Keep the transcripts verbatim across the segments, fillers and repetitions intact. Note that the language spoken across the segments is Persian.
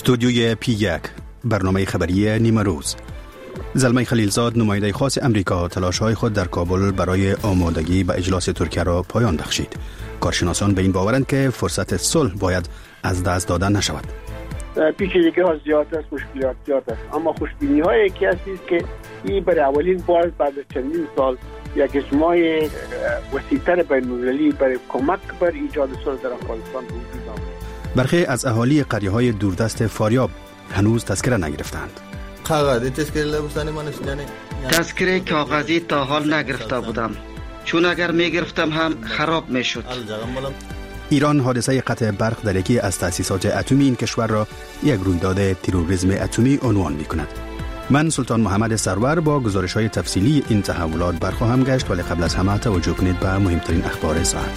استودیوی پی یک، برنامه خبری نیمه روز. زلمه خلیلزاد نماینده خاص امریکا تلاش‌های خود در کابل برای آمادگی به اجلاس ترکیه را پایان بخشید. کارشناسان به این باورند که فرصت صلح باید از دست دادن نشود. پیچیدگی ها زیاد است، مشکلات زیاد است، اما خوشبینی های یکی است که این برای اولین بار بعد از چندین سال یک اجماع وسیع‌تر بین‌المللی برای کمک بر ایجاد صلح در افغانستان وجود آمد. برخی از اهالی قریه‌های دوردست فاریاب هنوز تذکره نگرفتند. کاغذی تذکره لبستانی ما نشدنی. تذکره کاغذی تا حال نگرفته بودم، چون اگر میگرفتم هم خراب میشد. ایران حادثه قطع برق در یکی از تأسیسات اتمی این کشور را یک رویداد تروریسم اتمی عنوان می‌کند. من سلطان محمد سرور با گزارش‌های تفصیلی این تحولات برخواهم گشت، ولی قبل از همه توجه کنید به مهمترین اخبار ساعت.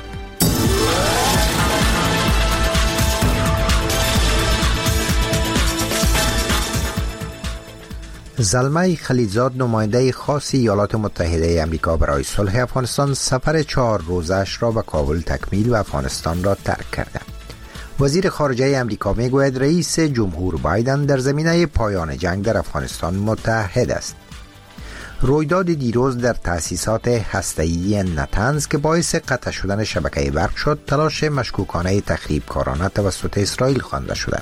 زلمه خلیلزاد نماینده خاص ایالات متحده آمریکا برای صلح افغانستان سفر چهار روزش را به کابل تکمیل و افغانستان را ترک کرده. وزیر خارجه آمریکا میگوید رئیس جمهور بایدن در زمینه پایان جنگ در افغانستان متحد است. رویداد دیروز در تأسیسات هسته‌ای نتنز که باعث قطع شدن شبکه برق شد، تلاش مشکوکانه تخریبکارانه توسط اسرائیل خوانده شده.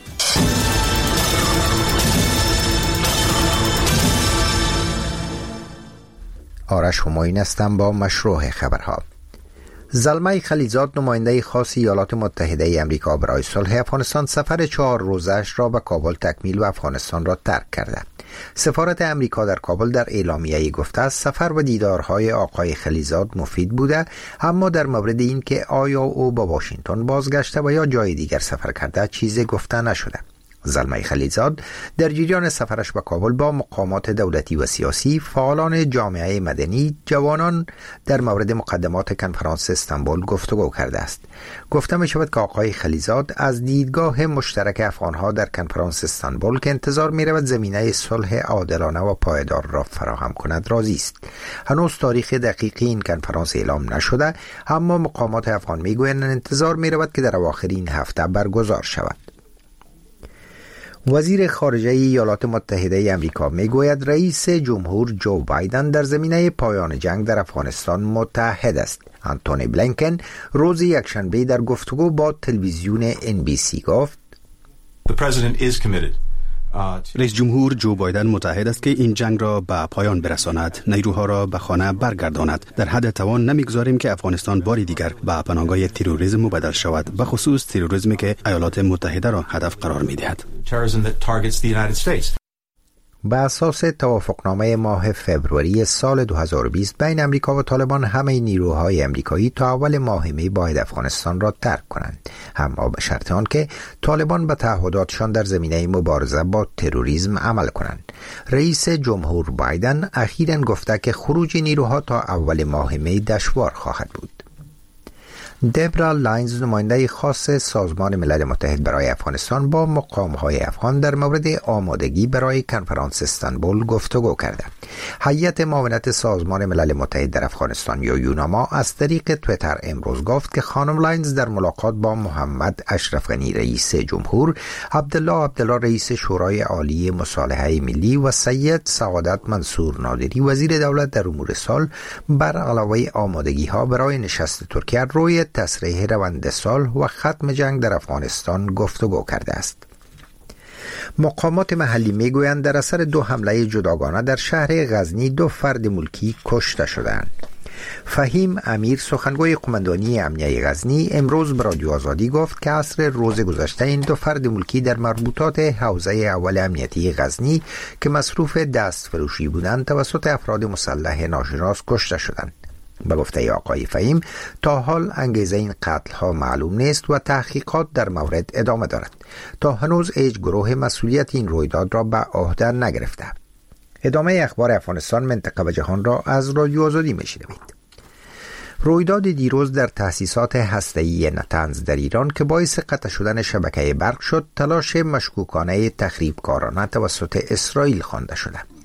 آرش همایون هستم با مشروع خبرها. زلمه خلیلزاد نماینده خاص ایالات متحده آمریکا برای صلح افغانستان سفر چهار روزش را به کابل تکمیل و افغانستان را ترک کرده. سفارت امریکا در کابل در اعلامیه‌ای گفته است سفر و دیدارهای آقای خلیلزاد مفید بوده، اما در مورد این که آیا او به واشنگتن بازگشته و یا جای دیگر سفر کرده چیزی گفته نشده. زلمه خلیلزاد در جریان سفرش به کابل با مقامات دولتی و سیاسی، فعالان جامعه مدنی، جوانان در مورد مقدمات کنفرانس استانبول گفتگو کرده است. گفته می شود که آقای خلیلزاد از دیدگاه مشترک افغانها در کنفرانس استانبول که انتظار می رود زمینه صلح عادلانه و پایدار را فراهم کند راضی است. هنوز تاریخ دقیقی این کنفرانس اعلام نشده، اما مقامات افغان می گویند انتظار می رود که در اواخر این هفته برگزار شود. وزیر خارجه ایالات متحده آمریکا میگوید رئیس جمهور جو بایدن در زمینه پایان جنگ در افغانستان متحد است. آنتونی بلینکن روز یکشنبه در گفتگو با تلویزیون ان بی سی گفت رئیس جمهور جو بایدن متحد است که این جنگ را به پایان برساند، نیروها را به خانه برگرداند. در حد توان نمیگذاریم که افغانستان باری دیگر به پناهگاه تروریسم مبدل شود، به خصوص تروریسمی که ایالات متحده را هدف قرار می‌دهد. به اساس توافقنامه ماه فوریه سال دو هزار و بیست بین امریکا و طالبان، همه نیروهای امریکایی تا اول ماه می باید افغانستان را ترک کنند، اما به شرط آنکه طالبان به تعهداتشان در زمینه مبارزه با تروریسم عمل کنند. رئیس جمهور بایدن اخیراً گفته که خروج نیروها تا اول ماه می دشوار خواهد بود. دبرا لاینز نماینده خاص سازمان ملل متحد برای افغانستان با مقام‌های افغان در مورد آمادگی برای کنفرانس استانبول گفتگو کرده. هیئت معاونت سازمان ملل متحد در افغانستان یا یوناما از طریق توییتر امروز گفت که خانم لاینز در ملاقات با محمد اشرف غنی رئیس جمهور، عبدالله عبدالله رئیس شورای عالی مصالحه ملی و سید سعادت منصور نادری وزیر دولت در امور صلح بر علاوه آمادگی‌ها برای نشست ترکیه روی تصریح روند صلح و ختم جنگ در افغانستان گفتگو کرده است. مقامات محلی میگویند در اثر دو حمله جداگانه در شهر غزنی دو فرد ملکی کشته شدند. فهیم امیر سخنگوی قماندانی امنیه غزنی امروز به رادیو آزادی گفت که عصر روز گذشته این دو فرد ملکی در مربوطات حوزه اول امنیتی غزنی که مصروف دست فروشی بودند توسط افراد مسلح ناشناس کشته شدند. به گفته آقای فهیم تا حال انگیزه این قتل ها معلوم نیست و تحقیقات در مورد ادامه دارد. تا هنوز هیچ گروه مسئولیت این رویداد را به عهده نگرفته. ادامه اخبار افغانستان، منطقه و جهان را از رادیو آزادی میشنوید. رویداد دیروز در تأسیسات هسته‌ای نتنز در ایران که باعث قطع شدن شبکه برق شد، تلاش مشکوکانه تخریبکارانه توسط اسرائیل خوانده شده.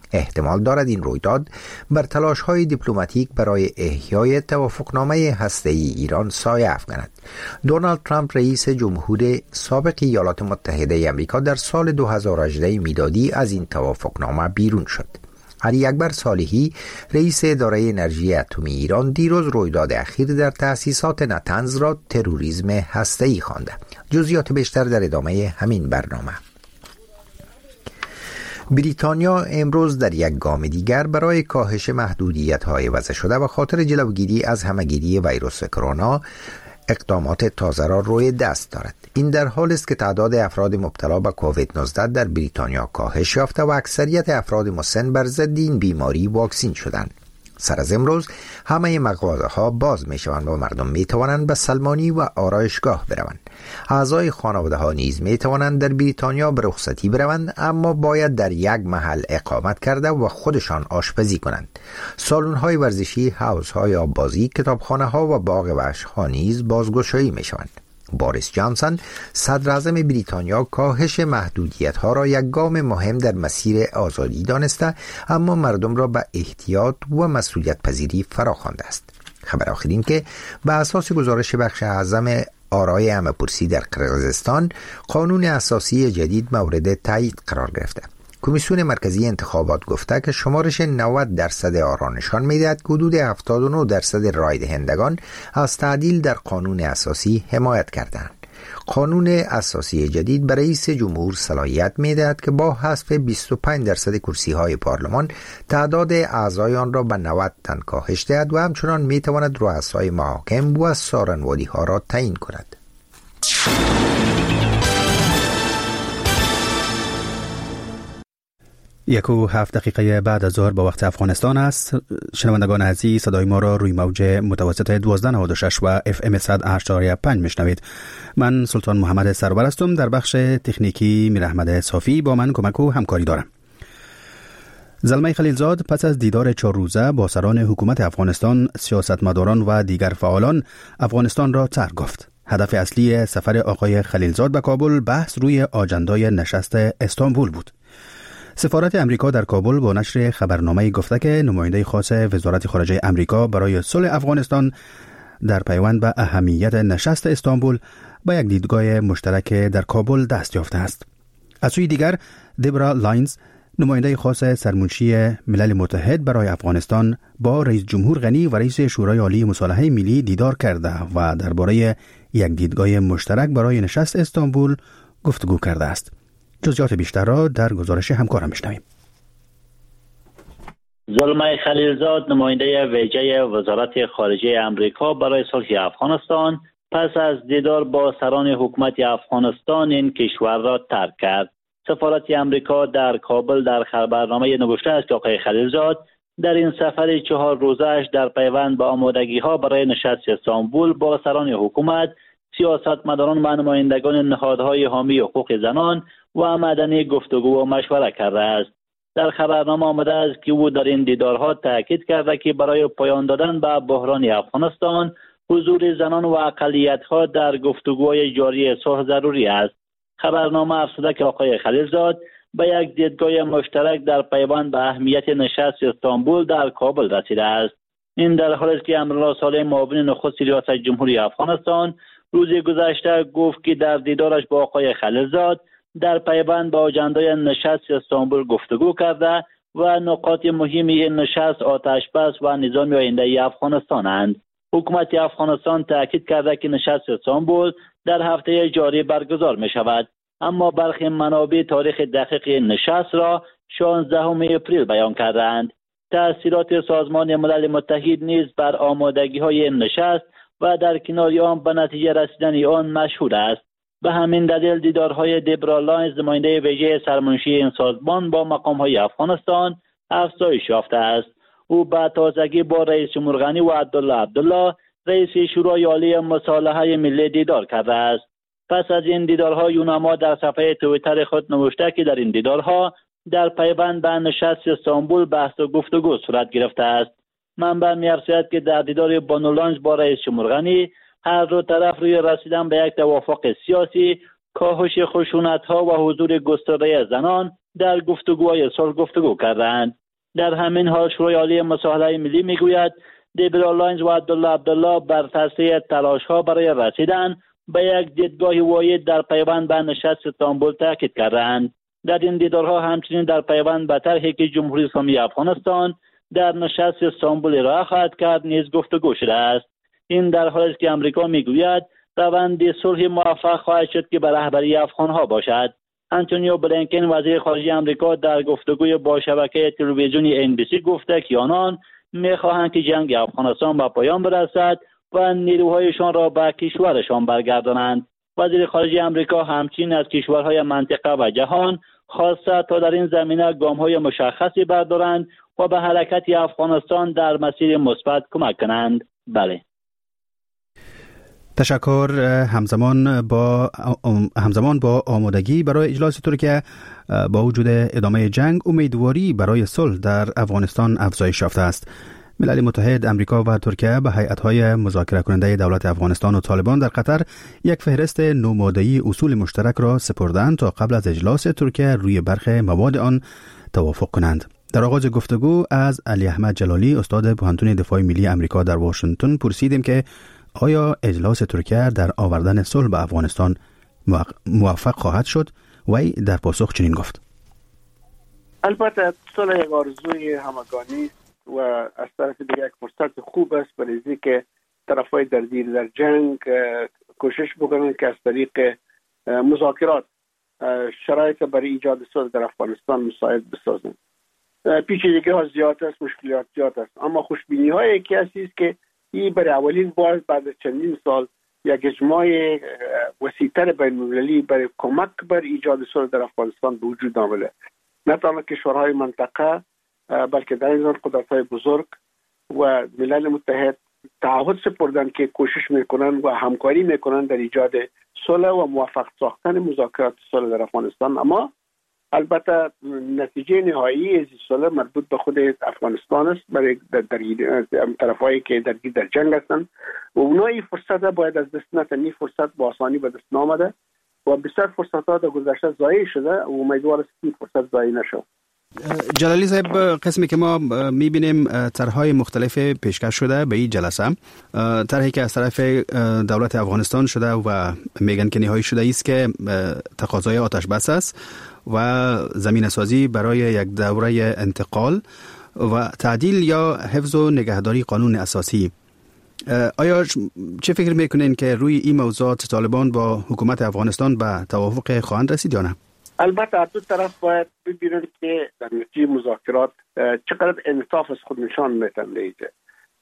احتمال دارد این رویداد بر تلاش‌های دیپلماتیک برای احیای توافقنامه هسته‌ای ایران سایه افکند. دونالد ترامپ رئیس جمهور سابق ایالات متحده آمریکا در سال دو هزار و هجده میلادی از این توافقنامه بیرون شد. علی اکبر صالحی رئیس اداره انرژی اتمی ایران دیروز رویداد اخیر در تأسیسات نتنز را تروریسم هسته‌ای خوانده. جزئیات بیشتر در ادامه همین برنامه. بریتانیا امروز در یک گام دیگر برای کاهش محدودیت‌های وضع شده و خاطر جلوگیری از همه‌گیری ویروس کرونا اقدامات تازه را روی دست دارد. این در حالی است که تعداد افراد مبتلا به کووید نوزده در بریتانیا کاهش یافته و اکثریت افراد مسن بر ضد این بیماری واکسین شدند. سر از امروز همه مغازه‌ها باز می‌شوند و مردم می‌توانند به سلمانی و آرایشگاه بروند. اعضای خانواده‌ها نیز می‌توانند در بریتانیا به رخصتی بروند، اما باید در یک محل اقامت کرده و خودشان آشپزی کنند. سالن‌های ورزشی، حوض‌های آببازی، کتابخانه‌ها و باغ وحش‌ها نیز بازگشایی می‌شوند. بوریس جانسون صدر اعظم بریتانیا کاهش محدودیت‌ها را یک گام مهم در مسیر آزادی دانسته، اما مردم را به احتیاط و مسئولیت پذیری فراخوانده است. خبر آخر این که به اساس گزارش بخش اعظم آرای همه‌پرسی در قرقیزستان، قانون اساسی جدید مورد تایید قرار گرفته. کمیسیون مرکزی انتخابات گفته که شمارش نود درصد آرا نشان می‌دهد که حدود هفتاد و نه درصد رای دهندگان از تعدیل در قانون اساسی حمایت کردند. قانون اساسی جدید برای رئیس جمهور صلاحیت می‌دهد که با حذف بیست و پنج درصد کرسی‌های پارلمان تعداد اعضای آن را به نود تن کاهش دهد و همچنان می‌تواند رؤسای محاکم و سارنوادی‌ها را تعیین کند. یک و هفت دقیقه بعد از ظهر با وقت افغانستان است. شنوندگان عزیز، صدای ما را روی موج متوسط دوازده نود و شش و اف ام صد و هشت و پنج میشنوید. من سلطان محمد سرور هستم. در بخش تکنیکی میر احمد صافی با من کمک و همکاری دارم. زلمه خلیلزاد پس از دیدار چهار روزه با سران حکومت افغانستان، سیاستمداران و دیگر فعالان افغانستان را ترک گفت. هدف اصلی سفر آقای خلیلزاد به کابل بحث روی آجندای نشست استانبول بود. سفارت امریکا در کابل با نشر خبرنامه گفته که نماینده خاص وزارت خارجه امریکا برای صلح افغانستان در پیوند به اهمیت نشست استانبول با یک دیدگاه مشترک در کابل دست یافته است. از سوی دیگر، دبرا لاینز، نماینده خاص سرمنشی ملل متحد برای افغانستان، با رئیس جمهور غنی و رئیس شورای عالی مصالحه ملی دیدار کرده و درباره یک دیدگاه مشترک برای نشست استانبول گفتگو کرده است. جزئیات بیشتر را در گزارش همکارم میشنویم. زلمه خلیلزاد، نماینده ویژه وزارت خارجه امریکا برای صلح افغانستان، پس از دیدار با سران حکومت افغانستان این کشور را ترک کرد. سفارت امریکا در کابل در خبرنامه نوشته است که آقای خلیلزاد در این سفر چهار روزه‌اش در پیوند به آمادگی‌ها برای نشست استانبول با سران حکومت، سیاستمداران و نمایندگان نهادهای حامی حقوق زنان و مدنی گفتگو و مشوره کرده است. در خبرنامه آمده است که او در این دیدارها تاکید کرده که برای پایان دادن به بحران افغانستان، حضور زنان و اقلیت‌ها در گفتگوهای جاری صلح ضروری است. خبرنامه افزوده که آقای خلیلزاد به یک دیدگاه مشترک در پیوند به اهمیت نشست استانبول در کابل رسیده است. این در حالی است که امرالله صالح، معاون نخست ریاست جمهوری افغانستان، روز گذشته گفت که در دیدارش با آقای خلیلزاد در پیوند به آجندای نشست استانبول گفتگو کرده و نقاط مهم این نشست آتش‌بس و نظام آینده افغانستانند. حکومت افغانستان تاکید کرده که نشست استانبول در هفته جاری برگزار می شود، اما برخی منابع تاریخ دقیق نشست را شانزدهم اپریل بیان کردند. تأثیرات سازمان ملل متحد نیز بر آمادگی‌های این نشست و در کنار آن به نتیجه رسیدن آن مشهود است. به همین دلیل دیدارهای دبرا لاینز، نماینده ویژه سرمنشی این سازمان، با مقام‌های افغانستان افزایش یافته است. او به تازگی با رئیس جمهور غنی و عبدالله عبدالله، رئیس شورای عالی مصالحه ملی، دیدار کرده است. پس از این دیدارها یوناما در صفحه توییتر خود نوشته که در این دیدارها در پیوند به نشست استانبول بحث و گفتگو صورت گرفته است. منبع می‌افزاید که در دیدار بانو لاینز با رئیس جمهور غنی، هر دو طرف روی رسیدن به یک توافق سیاسی، کاهش خشونت‌ها و حضور گسترده زنان در گفتگوهای صلح گفتگو کردند. در همین حال شورای عالی مصالحه ملی میگوید دیوید لاینز و عبدالله عبدالله بر تاثیر تلاش‌ها برای رسیدن به یک دیدگاه واحد در پیوند به نشست استانبول تاکید کردند. در این دیدارها همچنین در پیوند به طرحی که جمهوری اسلامی افغانستان در نشست استانبول ارائه خواهد کرد نیز گفتگو شده است. این در حالی است که امریکا میگوید روند صلح موفق خواهد شد که به رهبری افغانها باشد. آنتونیو بلینکن وزیر خارجه آمریکا در گفتگوی با شبکه تلویزیونی ان بی سی گفته که آنان می‌خواهند که جنگ افغانستان به پایان برسد و نیروهایشان را به کشورشان برگردانند. وزیر خارجه آمریکا همچنین از کشورهای منطقه و جهان خواسته تا در این زمینه گام‌های مشخصی بردارند و به حرکت افغانستان در مسیر مثبت کمک کنند. بله. تشکر. همزمان با همزمان با آمادگی برای اجلاس ترکیه با وجود ادامه جنگ امیدواری برای صلح در افغانستان افزایش یافته است. ملل متحد، امریکا و ترکیه به هیئت‌های مذاکره کننده دولت افغانستان و طالبان در قطر یک فهرست نوماده‌ای اصول مشترک را سپردند تا قبل از اجلاس ترکیه روی برخی مواد آن توافق کنند. در آغاز گفتگو از علی احمد جلالی استاد پوهنتون دفاع ملی امریکا در واشنگتن پرسیدیم که آیا اجلاس ترکیه در آوردن صلح به افغانستان موفق خواهد شد؟ وی در پاسخ چنین گفت: البته صلح یک آرزوی همگانی و از طرف دیگر یک فرصت خوب است برای اینکه طرفای درگیر در جنگ کوشش بکنند که از طریق مذاکرات شرایط برای ایجاد صلح در افغانستان مساعد بسازند. پیچیدگی ها زیاد است، مشکلات زیاد است، اما خوشبینی های یکی است که این برای اولین بار بعد از چندین سال یک اجماع وسیع‌تر بین‌المللی برای کمک بر ایجاد صلح در افغانستان به وجود آمده. نه تنها کشورهای منطقه بلکه در این قدرت‌های بزرگ و ملل متحد تعهد سپردند که کوشش میکنند و همکاری میکنند در ایجاد صلح و موفق ساختن مذاکرات صلح در افغانستان. اما البته نتیجه نهایی از صلح مربوط به خود افغانستان است برای در طرفایی که درگیر در جنگ هستند و اونها این فرصت باید از دست ندن. این فرصت با آسانی به دست نآمده و بسیار فرصت‌ها در گذشته ضایع شده و امیدوار است که این فرصت ضایع نشه. جلالی صاحب، قسمی که ما میبینیم طرح‌های مختلف پیشکش شده به این جلسه، طرحی که از طرف دولت افغانستان شده و میگن که نهایی شده است که تقاضای آتش بس است و زمینه سازی برای یک دوره انتقال و تعدیل یا حفظ و نگهداری قانون اساسی. آیا چه فکر میکنین که روی این موضوعات طالبان با حکومت افغانستان به توافق خواهند رسید یا نه؟ البته هر دو طرف باید ببینند که در نتیجه مذاکرات چقدر انعطاف از خود نشان میتن دیده.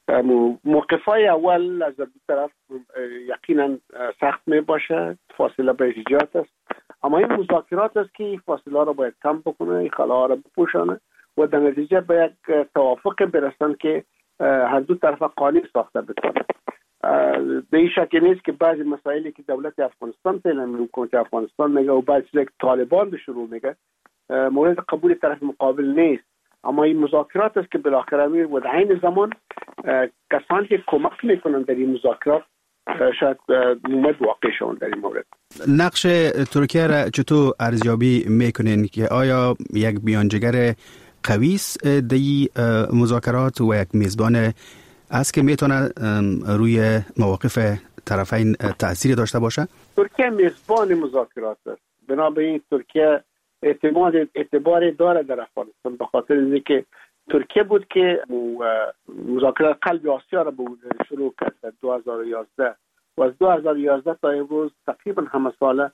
موقفای اول از دو طرف یقینا سخت می باشه، فاصله به ایجاد است، اما این مذاکرات است که فاصله را باید کم بکنه، این خلاها را بپوشانه و در نتیجه به یک توافق برسن که هر دو طرف قانع ساخته بکنه. به این شک نیست که بعضی مسائلی که دولت افغانستان فعلا حکومت افغانستان میگه و بعضی که طالبان به شروع میگه مورد قبول طرف مقابل نیست، اما این مذاکرات است که بالاخره می و در عین زمان کسانی که کمک میکنن در این مذاکرات شاید مومد واقع شوند در این مورد. نقش ترکیه را چطور ارزیابی میکنین که آیا یک بیانجگر قوی است در مذاکرات و یک میزبان است که میتونه روی مواقف طرفین تأثیر داشته باشه؟ ترکیه میزبان مذاکرات است، بنابراین ترکیه اعتماد اعتبار داره در افغانستان به خاطر اینکه ترکیه بود که مذاکرات قلب آسیا را شروع کرد در دو هزار و یازده و از دو هزار و یازده تا امروز تقریبا همه ساله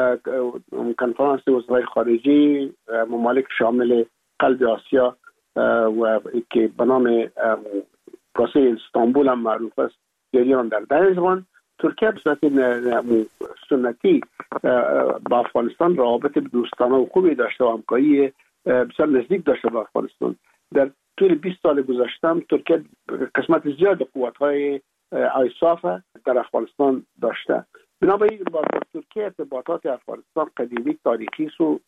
کنفرانس وزرای خارجه ممالک شامل قلب آسیا و که به نام پروسه استانبول هم معروف است جریان در در زمان ترکیه به صورت سنتی با افغانستان روابط دوستانه و خوبی داشته و همکاری بسیار نزدیک داشته با افغانستان. در طول بیست سال گذشته هم ترکیه قسمت زیاد قوت‌های آیساف در افغانستان داشته. بنابراین با ترکیه ارتباطات افغانستان قدیمی تاریخی است و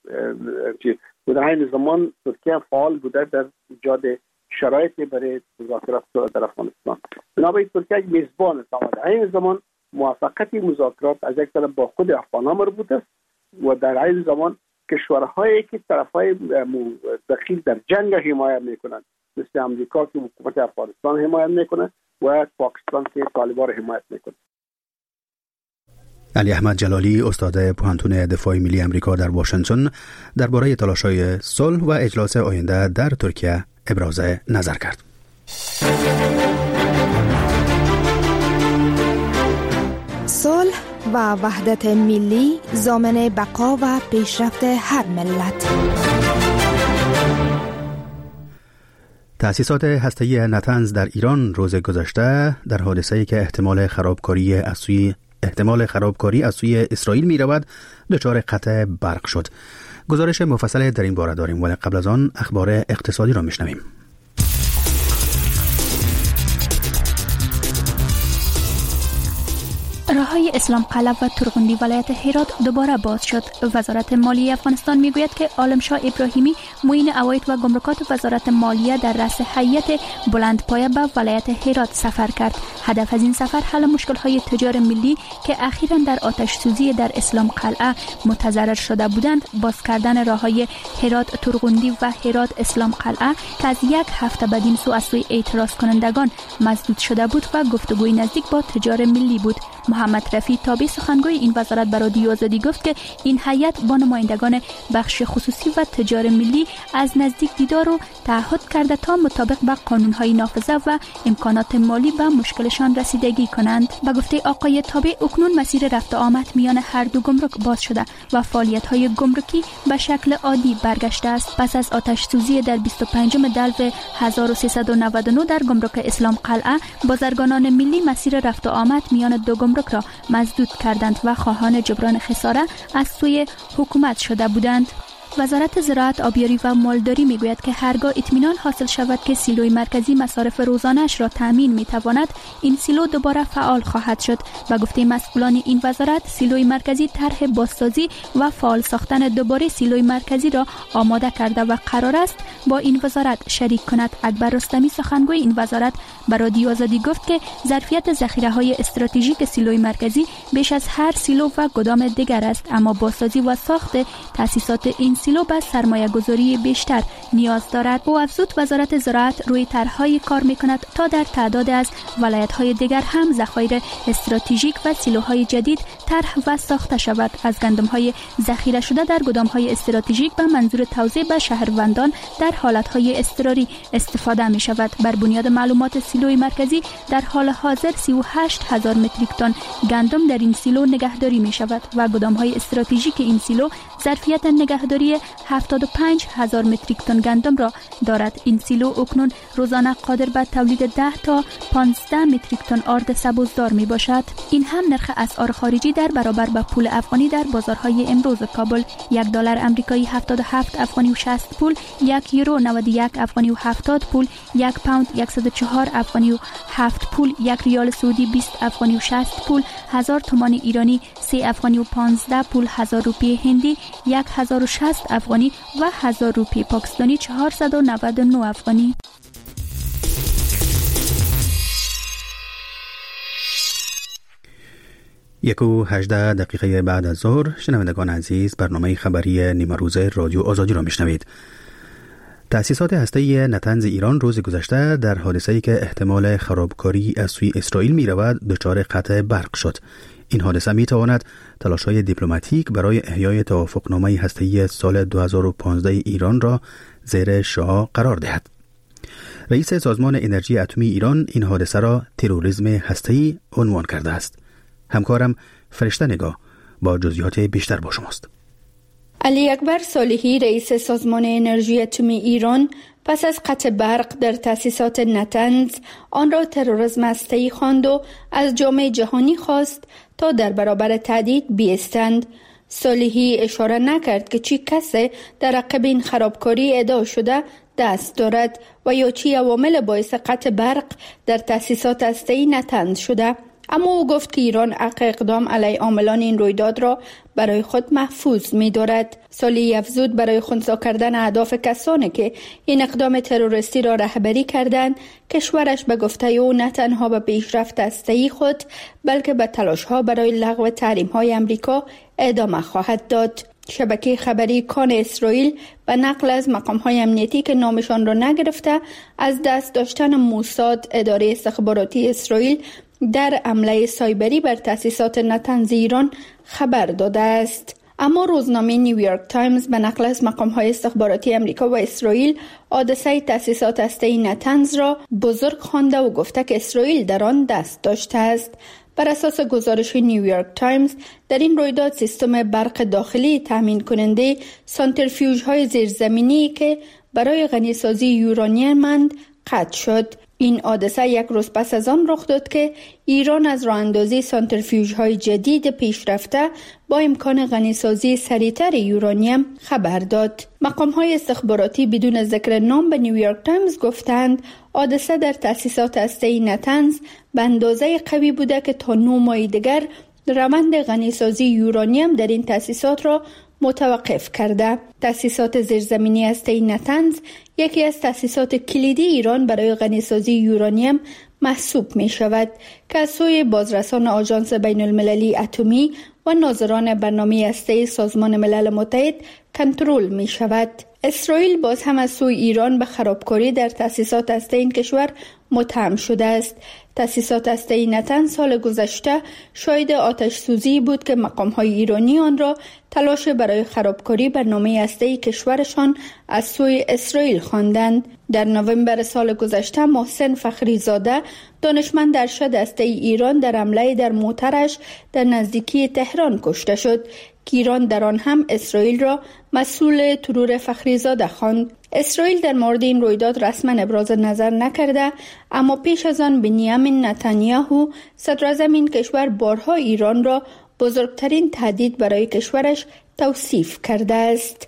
در این زمان ترکیه فعال بوده در ایجاد شرایطی برای مذاکرات در افغانستان. بنابراین ترکیه یک میزبان است، اما در این زمان موافقت مذاکرات از یک طرف با خود افغان‌ها مربوط است و در این زمان کشورهایی که طرفای دخیل در جنگ حمایت میکنند، مثل امریکا که حکومت افغانستان حمایت میکنه و پاکستان که طالبان حمایت میکنه. علی احمد جلالی، استاد پوهنتون دفاع ملی امریکا در واشنگتن، درباره تلاش‌های صلح و اجلاس آینده در ترکیه ابراز نظر کرد. صلح و وحدت ملی ضامن بقا و پیشرفت هر ملت. تأسیسات هسته‌ای نتنز در ایران روز گذشته در حادثه‌ای که احتمال خرابکاری از سوی احتمال خرابکاری از سوی اسرائیل می رود دچار قطع برق شد. گزارش مفصل در این باره داریم، ولی قبل از آن اخبار اقتصادی را میشنویم. راههای اسلام قلعه و ترغندی ولایت هرات دوباره باز شد. وزارت مالیه افغانستان میگوید که عالمشاه ابراهیمی معین عواید و گمرکات وزارت مالیه در رأس هیئت بلندپایه به ولایت هرات سفر کرد. هدف از این سفر حل مشکل‌های تجار ملی که اخیراً در آتش سوزی در اسلام قلعه متضرر شده بودند، باز کردن راههای هرات ترغندی و هرات اسلام قلعه که از یک هفته بدین سو از سوی اعتراض کنندگان مسدود شده بود و گفتگوی نزدیک با تجار ملی بود. محمد رفیع تابع سخنگوی این وزارت برای رادیو آزادی گفت که این هیئت با نمایندگان بخش خصوصی و تجار ملی از نزدیک دیدار و تعهد کرده تا مطابق با قانون‌های نافذه و امکانات مالی و مشکلشان رسیدگی کنند. به گفته آقای تابع، اکنون مسیر رفت و آمد میان هر دو گمرک باز شده و فعالیت‌های گمرکی به شکل عادی برگشته است. پس از آتش سوزی در بیست و پنجم دلو هزار و سیصد و نود و نه در گمرک اسلام قلعه، بازرگانان ملی مسیر رفت و آمد میان دو گمرک را مسدود کردند و خواهان جبران خساره از سوی حکومت شده بودند. وزارت زراعت، آبیاری و مالداری میگوید که هرگاه اطمینان حاصل شود که سیلوی مرکزی مصارف روزانه‌اش را تامین میتواند، این سیلو دوباره فعال خواهد شد. با گفته مسئولان این وزارت، سیلوی مرکزی طرح بازسازی و فعال ساختن دوباره سیلوی مرکزی را آماده کرده و قرار است با این وزارت شریک کند. اکبر رستمی، سخنگوی این وزارت، برای رادیو آزادی گفت که ظرفیت ذخیره‌های استراتژیک سیلوی مرکزی بیش از هر سیلو و گدام دیگر است، اما بازسازی و ساخت تأسیسات این سیلو به سرمایه گذاری بیشتر نیاز دارد. او افزود وزارت زراعت روی طرح‌های کار می‌کند تا در تعداد از ولایت‌های دیگر هم ذخایر استراتژیک و سیلوهای جدید طرح و ساخته شود. از گندم‌های ذخیره شده در گدام‌های استراتژیک به منظور توزیع به شهروندان در حالت‌های اضطراری استفاده می‌شود. بر بنیاد معلومات سیلوی مرکزی در حال حاضر سی و هشت هزار متریک تن گندم در این سیلو نگهداری می‌شود و گدام‌های استراتژیک این سیلو ظرفیت نگهداری هفتاد و پنج هزار متریک تن گندم را دارد. این سیلو اکنون روزانه قادر به تولید ده تا پانزده متریک تن آرد سبوزدار می باشد. این هم نرخ اسعار خارجی در برابر با پول افغانی در بازارهای امروز کابل: یک دلار آمریکایی هفتاد و هفت افغانی و شصت پول، یک یورو نود و یک افغانی و هفتاد پول، یک پوند صد و چهار افغانی و هفت پول، یک ریال سعودی بیست افغانی و شصت پول، هزار تومان ایرانی سه افغانی و پانزده پول، هزار روپیه هندی یک هزار و شصت افغانی و هزار روپیه پاکستانی چهارصد و نود و نه افغانی. یک و هجده دقیقه بعد از ظهر، شنوندگان عزیز، برنامه خبری نیمه روز رادیو آزادی را میشنوید. تأسیسات هسته‌ای نتنز ایران روز گذشته در حادثه‌ای که احتمال خرابکاری از سوی اسرائیل می رود دچار قطع برق شد. این حادثه می تواند تلاش‌های دیپلماتیک برای احیای توافقنامه هسته‌ای سال دو هزار و پانزده ایران را زیر شعاع قرار دهد. رئیس سازمان انرژی اتمی ایران این حادثه را تروریسم هسته‌ای عنوان کرده است. همکارم فرشته نگاه با جزئیات بیشتر با شماست. علی اکبر صالحی، رئیس سازمان انرژی اتمی ایران، پس از قطع برق در تأسیسات نتنز آن را تروریسم هسته‌ای خواند و از جامعه جهانی خواست تا در برابر تهدید بایستند. صالحی اشاره نکرد که چی کسی در عقب این خرابکاری ادعا شده دست دارد و یا چی عوامل باعث قطع برق در تأسیسات هسته‌ای نتنز شده. اما او گفت که ایران حق اقدام علیه عاملان این رویداد را برای خود محفوظ می دارد. صالحی افزود برای خنثی کردن اهداف کسانی که این اقدام تروریستی را رهبری کردند، کشورش به گفته او نه تنها به پیشرفت هسته‌ای خود بلکه به تلاش‌ها برای لغو تحریم‌های امریکا ادامه خواهد داد. شبکه خبری کان اسرائیل به نقل از مقام‌های امنیتی که نامشان را نگرفته از دست داشتن موساد اداره استخباراتی اسرائیل در حمله سایبری بر تأسیسات نتنز ایران خبر داده است. اما روزنامه نیویورک تایمز به نقل از مقام‌های استخباراتی امریکا و اسرائیل حادثه تأسیسات هسته‌ای نتنز را بزرگ خوانده و گفته که اسرائیل در آن دست داشته است. بر اساس گزارش نیویورک تایمز در این رویداد سیستم برق داخلی تامین کننده سانتریفیوژهای زیرزمینی که برای غنیسازی یورانیم قطع شد. این حادثه یک روز پس از آن رخ داد که ایران از راه اندازی سانتریفیوژهای جدید پیشرفته با امکان غنیسازی سریعتر یورانیم خبر داد. مقام‌های استخباراتی بدون ذکر نام به نیویورک تایمز گفتند حادثه در تأسیسات هسته‌ای نتنز به اندازه قوی بوده که تا نه ماه دیگر روند غنیسازی یورانیم در این تأسیسات را متوقف کرده. تأسیسات زیرزمینی هسته‌ای نتنز یکی از تأسیسات کلیدی ایران برای غنیسازی یورانیم محسوب می شود که از سوی بازرسان آژانس بین المللی اتمی و ناظران برنامه هسته‌ای سازمان ملل متحد کنترل می شود. اسرائیل باز هم از سوی ایران به خرابکاری در تأسیسات هسته‌ای این کشور متهم شده است. تأسیسات هسته‌ای نتنز سال گذشته شاهد آتش سوزی بود که مقام‌های ایرانی آن را تلاش برای خرابکاری برنامه هسته‌ای کشورشان از سوی اسرائیل خواندند. در نوامبر سال گذشته محسن فخریزاده دانشمند ارشد هسته‌ای ایران در حمله در موترش در نزدیکی تهران کشته شد که ایران در آن هم اسرائیل را مسئول ترور فخریزاده خواند. اسرائیل در مورد این رویداد رسما ابراز نظر نکرده، اما پیش از آن بنیامین نتانیاهو صدراعظم این کشور بارها ایران را بزرگترین تهدید برای کشورش توصیف کرده است.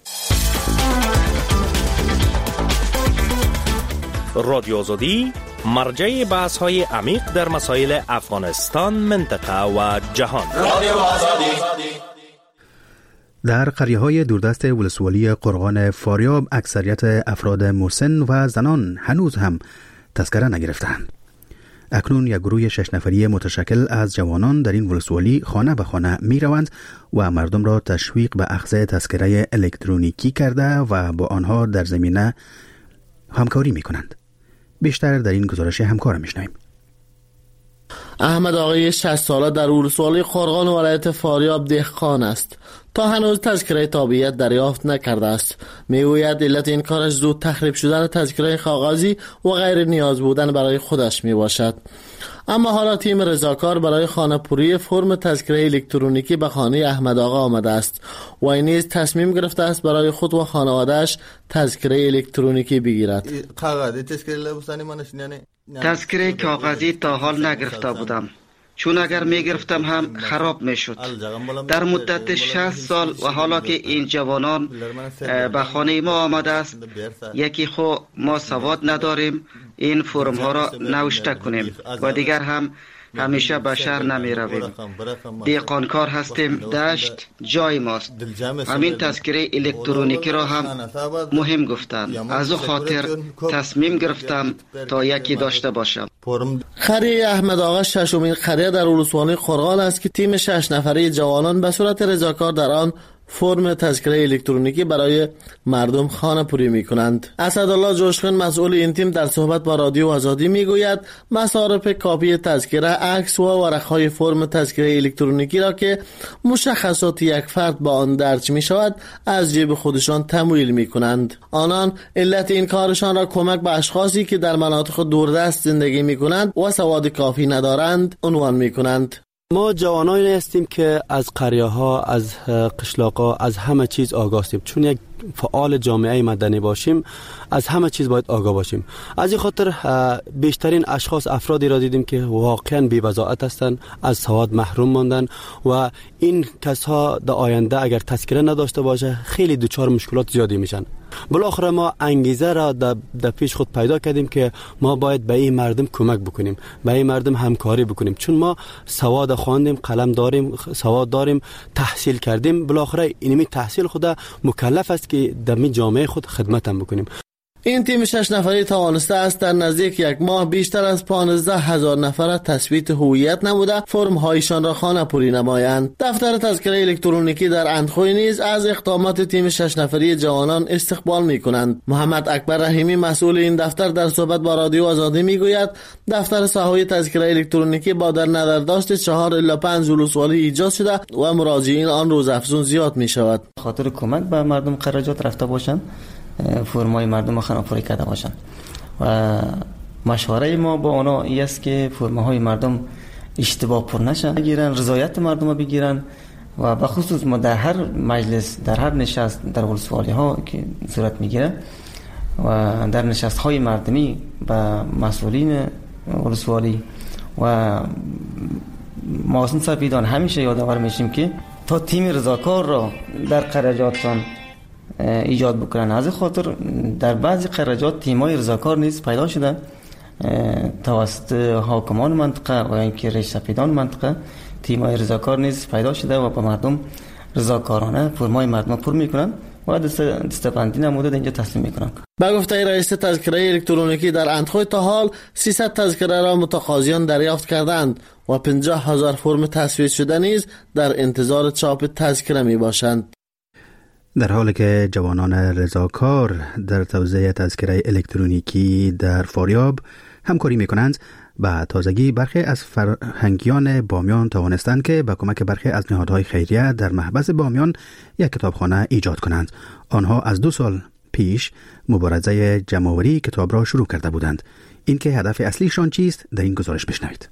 رادیو آزادی مرجع بحث های عمیق در مسائل افغانستان، منطقه و جهان. رادیو آزادی. در قریه‌های دوردست ولسوالی قرغان فاریاب اکثریت افراد مسن و زنان هنوز هم تذکره نگرفتند. اکنون یک گروه شش نفری متشکل از جوانان در این ولسوالی خانه به خانه می روند و مردم را تشویق به اخذ تذکره الکترونیکی کرده و با آنها در زمینه همکاری می کنند. بیشتر در این گزارش همکار میشنویم. احمد آقای شصت ساله در ولسوالی قرغان ولایت فاریاب دهقان است. تا هنوز تذکره تابعیت دریافت نکرده است. میگوید علت این کارش زود تخریب شدن تذکره کاغذی و غیر نیاز بودن برای خودش می باشد. اما حالا تیم رضاکار برای خانه‌پوری فرم تذکره الکترونیکی به خانه احمد آقا آمده است و این نیز تصمیم گرفته است برای خود و خانواده‌اش تذکره الکترونیکی بگیرد. تذکره کاغذی تا حال نگرفته بودم، چون اگر می گرفتم هم خراب می شد. در مدت شصت سال و حالا که این جوانان به خانه ما آمده است، یکی خو ما سواد نداریم این فرم ها را نوشته کنیم و دیگر هم همیشه به شهر نمی رویم. دهقانکار هستیم، دشت جای ماست. همین تذکره الکترونیکی را هم مهم گفتند. از او خاطر تصمیم گرفتم تا یکی داشته باشم. قریه احمد آقا ششمین قریه در ولسوالی قرغان است که تیم شش نفره جوانان به صورت رضاکار در آن فرم تذکره الکترونیکی برای مردم خانه پوری می کنند. اسدالله جوشخان مسئول این تیم در صحبت با رادیو آزادی می گوید مصارف کاپی تذکره، عکس و ورقهای فرم تذکره الکترونیکی را که مشخصات یک فرد با آن درج می شود از جیب خودشان تمویل می کنند. آنان علت این کارشان را کمک به اشخاصی که در مناطق دوردست زندگی می کنند و سواد کافی ندارند عنوان می کنند. ما جوانانی هستیم که از قریه ها، از قشلاق ها، از همه چیز آگاه هستیم. چون یک فعال جامعه مدنی باشیم، از همه چیز باید آگاه باشیم. از این خاطر بیشترین اشخاص افرادی را دیدیم که واقعا بی‌وضاحت هستند، از سواد محروم ماندن و این کسها در آینده اگر تذکره نداشته باشه خیلی دچار مشکلات زیادی میشن. بالاخره ما انگیزه را در پیش خود پیدا کردیم که ما باید به این مردم کمک بکنیم، به این مردم همکاری بکنیم، چون ما سواد خواندیم، قلم داریم، سواد داریم، تحصیل کردیم. بالاخره اینمی تحصیل خود مکلف است که در می جامعه خود خدمت هم بکنیم. این تیم شش نفری توانسته است در نزدیک یک ماه بیشتر از پانزده هزار نفر تثبیت هویت نموده فرم هایشان را خانه‌پوری نمایند. دفتر تذکره الکترونیکی در اندخوی نیز از اقدامات تیم شش نفری جوانان استقبال می‌کنند. محمد اکبر رحیمی مسئول این دفتر در صحبت با رادیو آزادی میگوید دفتر ساحوی تذکره الکترونیکی با در نظر داشت چهار الی پنج ولسوالی ایجاد شده و مراجعین آن روز افزون زیاد می شود. خاطر کمک به مردم خراجات رفته باشند، فرمای مردم خانه‌پوری کرده باشند و مشوره ما با اونا این است که فرماهای مردم اشتباه پر نشن، بگیرن رضایت مردم بگیرن و به خصوص ما در هر مجلس در هر نشست در ولسوالی ها که صورت میگیره و در نشست های مردمی به مسئولین ولسوالی و محسن سفیدان همیشه یادآور میشیم که تا تیم رضاکار را در قراردادشان ایجاد بکنن. از خاطر در بعضی قرارداد تیم‌های رضاکار نیز پیدا شده توسط حاکمان منطقه و اینکه رئیس سفیدان منطقه تیم‌های رضاکار نیز پیدا شده و به مردم رضاکارانه فرمای مردم پر میکنن و دستبندی نموده اینجا تسلیم میکنن. به گفته رئیس تذکره الکترونیکی در اندخوی تا حال سیصد تذکره را متقاضیان دریافت کردند و پنجاه هزار فرم تصویب شده نیز در انتظار چاپ تذکره می باشند. در حالی که جوانان رضاکار در توزیع تذکره الکترونیکی در فاریاب همکاری می کنند، به تازگی برخی از فرهنگیان بامیان توانستند که با کمک برخی از نهادهای خیریه در محبس بامیان یک کتابخانه ایجاد کنند. آنها از دو سال پیش مبارزه جمع‌آوری کتاب را شروع کرده بودند. این که هدف اصلیشان چیست در این گزارش بشنوید.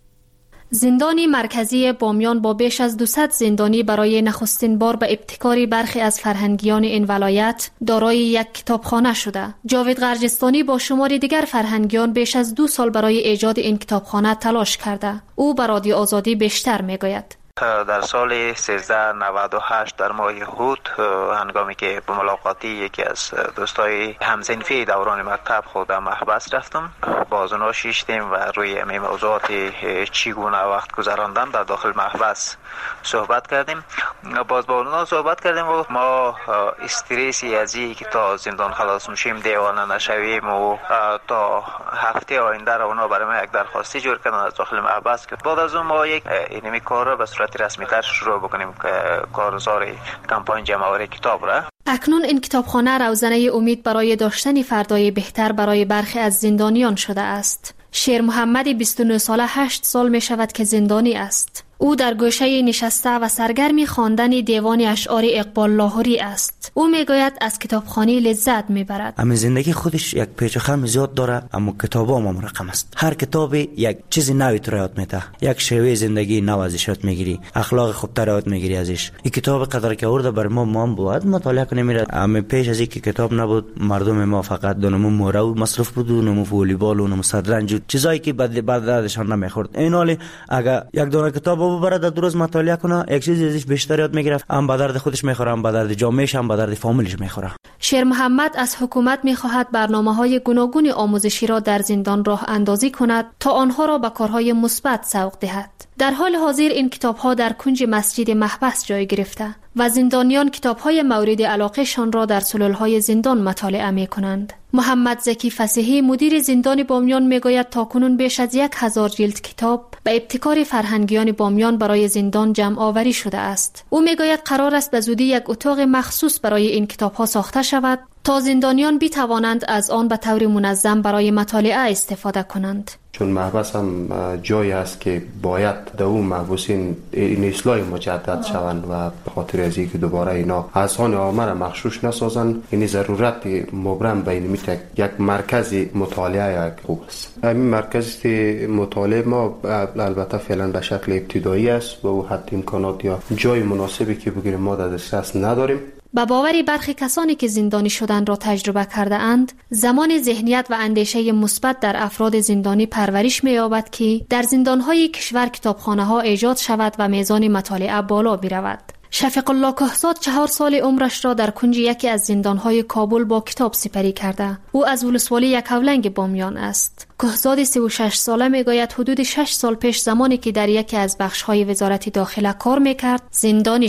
زندان مرکزی بامیان با بیش از دویست زندانی برای نخستین بار به ابتکار برخی از فرهنگیان این ولایت دارای یک کتابخانه شده. جاوید غرجستانی با شماری دیگر فرهنگیان بیش از دو سال برای ایجاد این کتابخانه تلاش کرده. او به رادیو آزادی بیشتر میگوید. در سال سیزده نود و هشت در ماه هود هنگامی که به ملاقاتی یکی از دوستای همزنفی دوران مکتب خود محبس رفتم، باز اونا شیشتیم و روی همین موضوعات چگونه وقت گذراندن در داخل محبس صحبت کردیم. باز با اونا صحبت کردیم و ما استرسی از این که تا زندان خلاص میشیم دیوانه نشویم و تا هفته آینده را اونا برای ما یک درخواستی جور کردن از داخل محبس که بعد از اون ما یک اینمی کار را به صورت رسمی تر شروع بکنیم که کارزار کمپاین جمع‌آوری کتاب را. اکنون این کتابخانه روزنه امید برای داشتن فردای بهتر برای برخی از زندانیان شده است. شیر محمد بیست و نه ساله هشت سال می شود که زندانی است. او در گوشه نشسته و سرگرم خواندن دیوان اشعار اقبال لاهوری است. او میگوید از کتابخوانی لذت میبرد. اما زندگی خودش یک پیچ و خم زیاد داره، اما کتابا هم مرقم است. هر کتابی یک چیز نوی تو یاد میده، یک شیوه زندگی نو ازش یاد میگیری، اخلاق خوبتر یاد میگیری ازش. این کتاب قدر که آورده بر ما ما بود مطالعه کنیم میره. اما پیش از اینکه کتاب نبود مردم ما فقط دونمو موره و مصرف بود و نمو والیبال و نمو صدرنج چیزایی که بعد بعد دادشان نمیخورد. این حالی اگه یک دونه کتاب برای در روز مطالعه کنه یک چیزی ازش بیشتر یاد میگیره، هم به درد خودش میخوره، هم به درد جامعهش، هم به درد فامیلش میخوره. شیر محمد از حکومت میخواهد برنامه‌های گوناگون آموزشی را در زندان راه اندازی کند تا آنها را به کارهای مثبت سوق دهد. در حال حاضر این کتاب‌ها در کنج مسجد محبس جای گرفته و زندانیان کتاب‌های مورد علاقه‌شان را در سلول‌های زندان مطالعه می‌کنند. محمد زکی فصیحی مدیر زندان بامیان میگوید تاکنون بیش از یک هزار جلد کتاب به ابتکار فرهنگیان بامیان برای زندان جمع آوری شده است. او میگوید قرار است به زودی یک اتاق مخصوص برای این کتاب‌ها ساخته شود تا زندانیان بتوانند از آن به طور منظم برای مطالعه استفاده کنند. چون محبس هم جایی است که باید در اون محبوسین این اصلاح مجدد شوند و به خاطر از اینکه دوباره اینا از آن عامه را مغشوش نسازند، این ضرورت مبرم بین میتک یک مرکز مطالعه یک خوب است. همین مرکز مطالعه ما البته فعلا به شکل ابتدایی است و او حتی امکانات یا جای مناسبی که بگیریم ما در دسترس نداریم. با باوری برخی کسانی که زندانی شدن را تجربه کرده اند، زمان ذهنیت و اندیشه مثبت در افراد زندانی پرورش می‌یابد که در زندان‌های کشور کتابخانه‌ها ایجاد شود و میزان مطالعه بالا برود. شفیق الله کهزاد چهار سال عمرش را در کنج یکی از زندان‌های کابل با کتاب سپری کرده. او از ولسوالی یکاولنگ بامیان است. کهزاد سی و شش ساله میگوید حدود شش سال پیش زمانی که در یکی از بخش‌های وزارت داخله کار میکرد، زندانی شد.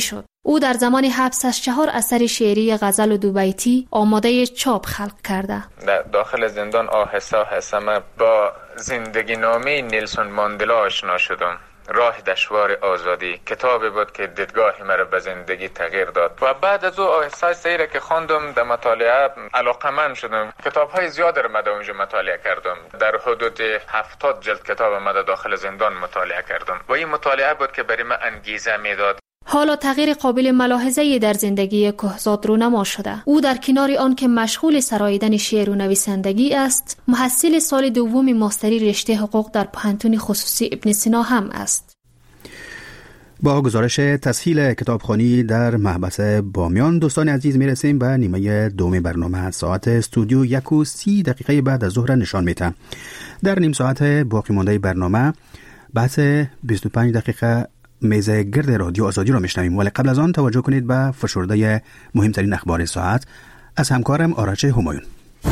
او در زمان حبسش چهار اثر شعری غزل و دوبیتی آماده چاپ خلق کرده. در داخل زندان آهسته آهسته من با زندگی نامه نیلسون ماندلا آشنا شدم. راه دشوار آزادی کتابی بود که دیدگاه مرا به زندگی تغییر داد و بعد از او آهسته سیره که خواندم در مطالعه علاقمند شدم. کتاب‌های زیاد را من اونجا مطالعه کردم. در حدود هفتاد جلد کتاب من داخل زندان مطالعه کردم و این مطالعه بود که برای من انگیزه میداد. حالا تغییر قابل ملاحظه‌ای در زندگی کهزاد رونما شده. او در کنار آن که مشغول سراییدن شعر و نویسندگی است، محصل سال دوم ماستری رشته حقوق در پانتون خصوصی ابن سینا هم است. با گزارش تسهیل کتابخوانی در محبس بامیان دوستان عزیز میرسیم به نیمه دوم برنامه. ساعت استودیو یک و سی دقیقه بعد از ظهر نشان میده. در نیم ساعت باقی مانده برنامه بحث بیست و پنج دقیقه میز گرد رادیو آزادی را میشنویم، ولی قبل از آن توجه کنید به فشرده مهمترین اخبار ساعت از همکارم آرش همایون.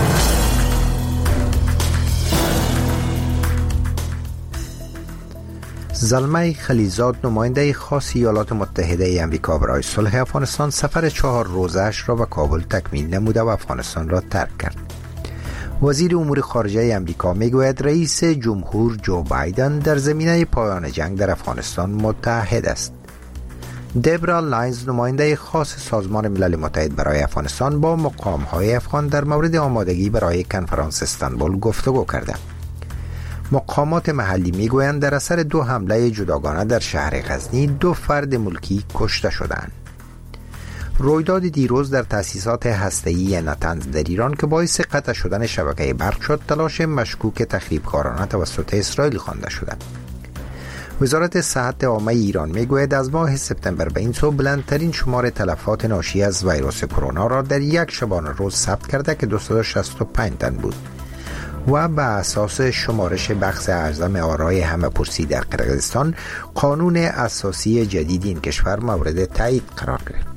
زلمه خلیزاد نماینده خاص ایالات متحده آمریکا برای صلح افغانستان سفر چهار روزه‌اش را به کابل تکمیل نموده و افغانستان را ترک کرد. وزیر امور خارجه آمریکا میگوید رئیس جمهور جو بایدن در زمینه پایان جنگ در افغانستان متحد است. دبرا لاینز نماینده خاص سازمان ملل متحد برای افغانستان با مقام‌های افغان در مورد آمادگی برای کنفرانس استانبول گفتگو کرده. مقامات محلی میگویند در اثر دو حمله جداگانه در شهر غزنی دو فرد ملکی کشته شدند. رویداد دیروز در تأسیسات هسته‌ای نتنز در ایران که باعث قطع شدن شبکه برق شد، تلاش مشکوک تخریبکارانه توسط اسرائیل خوانده شده. وزارت صحت عامه ایران میگوید از ماه سپتامبر به این سو بلندترین شمار تلفات ناشی از ویروس کرونا را در یک شبانه روز ثبت کرده که دویست و شصت و پنج تن بود و به اساس شمارش بخش اعظم آرای همه پرسی در قرقیزستان قانون اساسی جدید این کشور مورد تایید قرار گرفت.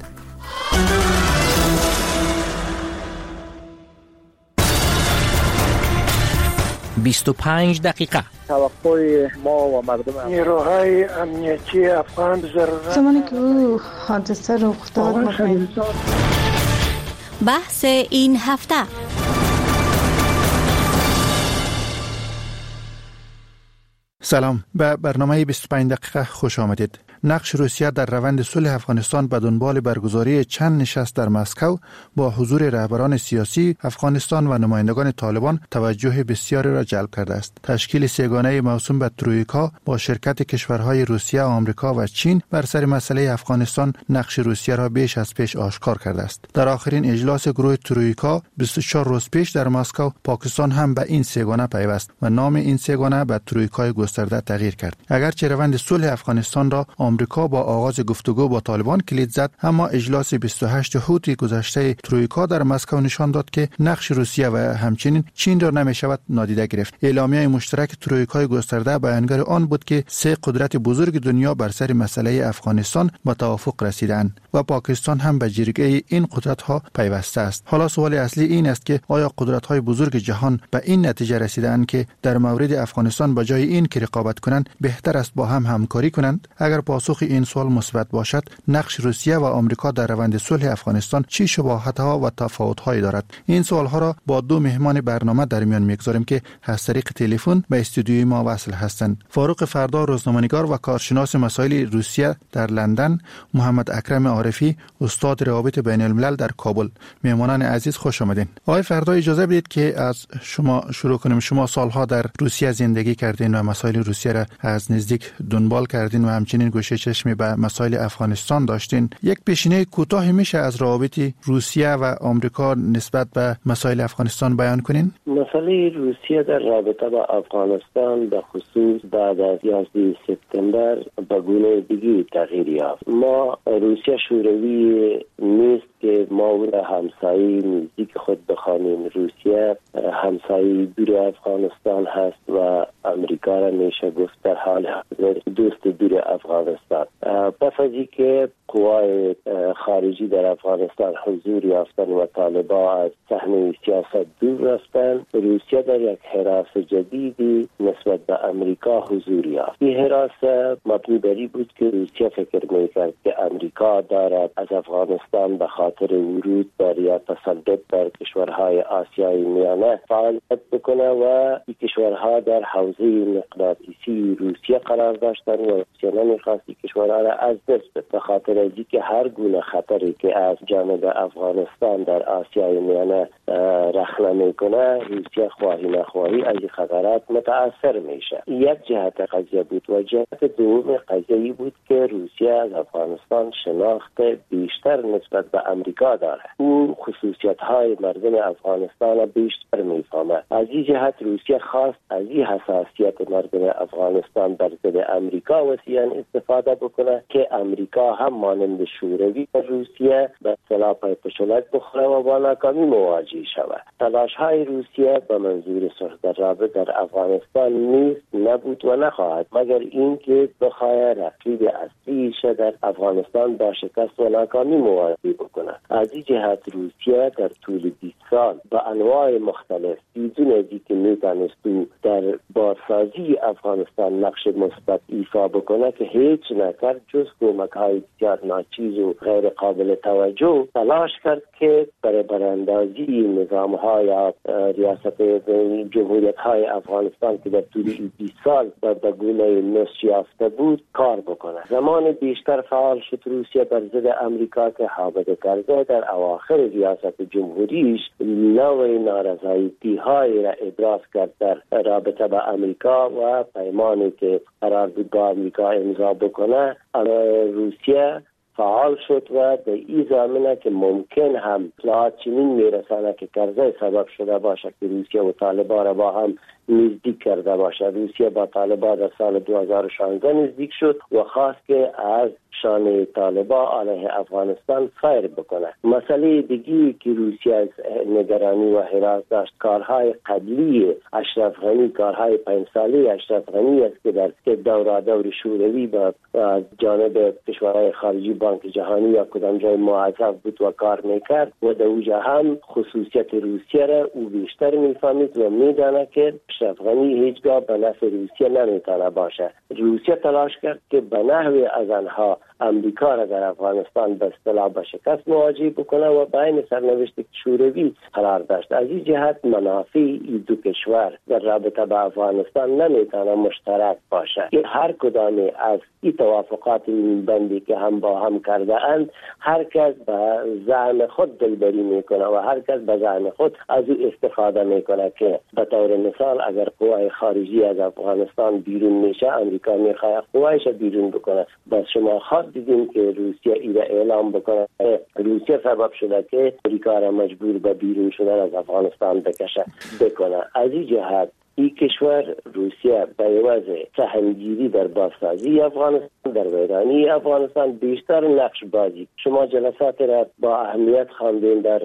بیست و پنج دقیقه توقع ما و مردم نیروهای امنیتی افغان ضرورت زمانی که او حادثه رخ داد بحث این هفته. سلام، به برنامه بیست و پنج دقیقه خوش آمدید. نقش روسیه در روند صلح افغانستان به دنبال برگزاری چند نشست در مسکو با حضور رهبران سیاسی افغانستان و نمایندگان طالبان توجه بسیاری را جلب کرده است. تشکیل سه‌گانه موسوم به ترویکا با شرکت کشورهای روسیه، آمریکا و چین بر سر مسئله افغانستان نقش روسیه را بیش از پیش آشکار کرده است. در آخرین اجلاس گروه ترویکا بیست و چهار روز پیش در مسکو، پاکستان هم به این سه‌گانه پیوست و نام این سه‌گانه به ترویکای گسترده تغییر کرد. اگرچه روند صلح افغانستان را آمریکا با آغاز گفتگو با طالبان کلید زد، اما اجلاس بیست و هشت هوتی گذشته ترویکا در مسکو نشان داد که نقش روسیه و همچنین چین را نمی‌شود نادیده گرفت. اعلامیه مشترک ترویکای گسترده بیانگر آن بود که سه قدرت بزرگ دنیا بر سر مسئله افغانستان به توافق رسیدند و پاکستان هم به جرگه این قدرت‌ها پیوسته است. حالا سوال اصلی این است که آیا قدرت‌های بزرگ جهان به این نتیجه رسیدند که در مورد افغانستان به جای این که رقابت کنند بهتر است با هم همکاری کنند؟ اگر پاسخ این سوال مثبت باشد، نقش روسیه و آمریکا در روند صلح افغانستان چه شباهت‌ها و تفاوت‌هایی دارد؟ این سوال‌ها را با دو مهمان برنامه در میان می‌گذاریم که از طریق تلفن به استودیوی ما وصل هستند. فاروق فردا، روزنامه‌نگار و کارشناس مسائل روسیه در لندن، محمد اکرم عارفی، استاد روابط بین الملل در کابل. مهمانان عزیز خوش آمدین. آقای فردا، اجازه بدید که از شما شروع کنیم. شما سالها در روسیه زندگی کردین و مسائل روسیه را از نزدیک دنبال کردین و همچنین گوشه چشمی به مسائل افغانستان داشتین. یک پیشینه کوتاهی میشه از روابط روسیه و آمریکا نسبت به مسائل افغانستان بیان کنین؟ مسئله روسیه در رابطه با افغانستان به خصوص بعد از یازده سپتامبر به گونه دیگه تغییر یافت. ما روسیه شوروی نیست که ما او را همسایه نزدیک خود بخوانیم. روسیه همسایه دور افغانستان هست و امریکا را میشه گفت در حال حاضر دوست دور افغانستان. پس از اینکه قوای خارجی در افغانستان حضور یافتن و طالبان از صحنه سیاست دور رفتن، روسیه در یک حراس جدیدی نسبت به امریکا حضور یافت. این حراس مبنی بر این بود که روسیه فکر میکرد که امریکا دارد از افغانستان به خاطر ورود بر یا تسلط بر کشورهای آسیای میانه فعالیت بکنه و این کشورها در حوزه مغناطیسی روسیه قرار داشتن و روسیه نمیخواست این کشورها را از دست بده. به خاطر اینکه هر گونه خطری که از جانب افغانستان در آسیای میانه رخنه میکنه، روسیه خواهی نخواهی از این خطرات متاثر میشه. یک جهت قضیه بود و جهت دوم قضیه بود که روسیه از افغانستان شناخت بیشتر نسبت به امریکا داره. او خصوصیت های مردم افغانستان بیشتر میفهمه. از این جهت روسیه خواست از این حساسیت مردم افغانستان در ضد امریکا وسیعا استفاده بکنه که امریکا هم مانند شوروی روسیه به اصطلاح پای پشولک بخوره و با ناکامی مواجه شود. تلاش های روسیه به منظور صلح در رابطه در افغانستان نیست، نبود و نخواهد مگر اینکه بخواهد رقیب اصلیش در افغانستان با شکست و ناکامی مواجه بکنه. از این جهت روسیه در طول بیست سال با انواع مختلف بدون از اینکه میتونست در بازسازی افغانستان نقش مثبت ایفا بکنه که هیچ نکرد جز کمک‌های بسیار ناچیز و غیر قابل توجه، تلاش کرد که برای براندازی نظام‌های ریاست جمهوریت‌های افغانستان که در طول بیست سال به گونه نصف یافته بود کار بکنه. زمان بیشتر فعال شد روسیه بر ضد امریکا که حامد کرزی در اواخر ریاست جمهوریش نوع نارضایتی‌های را ابراز کرد در رابطه با امریکا و پیمانی که قرار بود با امریکا امضا بکنه. روسیه فعال شد و در این زمینه که ممکن هم اطلاعات چنین میرسانه که کرزی سبب شده باشه که روسیه و طالبان را با هم نزدیک کرده باشه. روسیه با طالبان در سال دو هزار و شانزده نزدیک شد و خواست که از شان طالبان علیه افغانستان فیر بکنه. مسئله دیگی که روسیه از نگرانی و حراس داشت کارهای قبلی اشرف غنی، کارهای پنج ساله اشرف غنی است که در دوره دور شوروی با جانب کشورهای خارجی بانک جهانی یا کدام جای موظف بود و کار میکرد و در اوجا هم خصوصیت روسیه را او بیشتر میفهمید و میدانه که اشرف غنی هیچگاه به نفع روسیه نمیتونه باشه. روسیه تلاش کرد که به نحوی از آنها امریکا را در افغانستان به اصطلاح به شکست مواجه بکنه و بین سرنوشت شوروی قرار داشت. از این جهت منافع این دو کشور در رابطه با افغانستان نمیتونه مشترک باشه. این هر کدام از این توافقات بندی که هم با هم کرده اند هر کس به زعم خود دلبری میکنه و هر کس به زعم خود از او استفاده میکنه که به طور مثال اگر قوای خارجی از افغانستان بیرون میشه امریکا میخواد قوایش بیرون بکنه. بس شما خود دیدیم که روسیه ایره اعلام بکنه روسیه سبب شده که امریکا را مجبور به بیرون شدن از افغانستان بکشه بکنه. از این جهت این کشور روسیه به عوض سهمگیری در بازسازی افغانستان در ویرانی افغانستان بیشتر نقش بازی. شما جلسات را با اهمیت خواندین در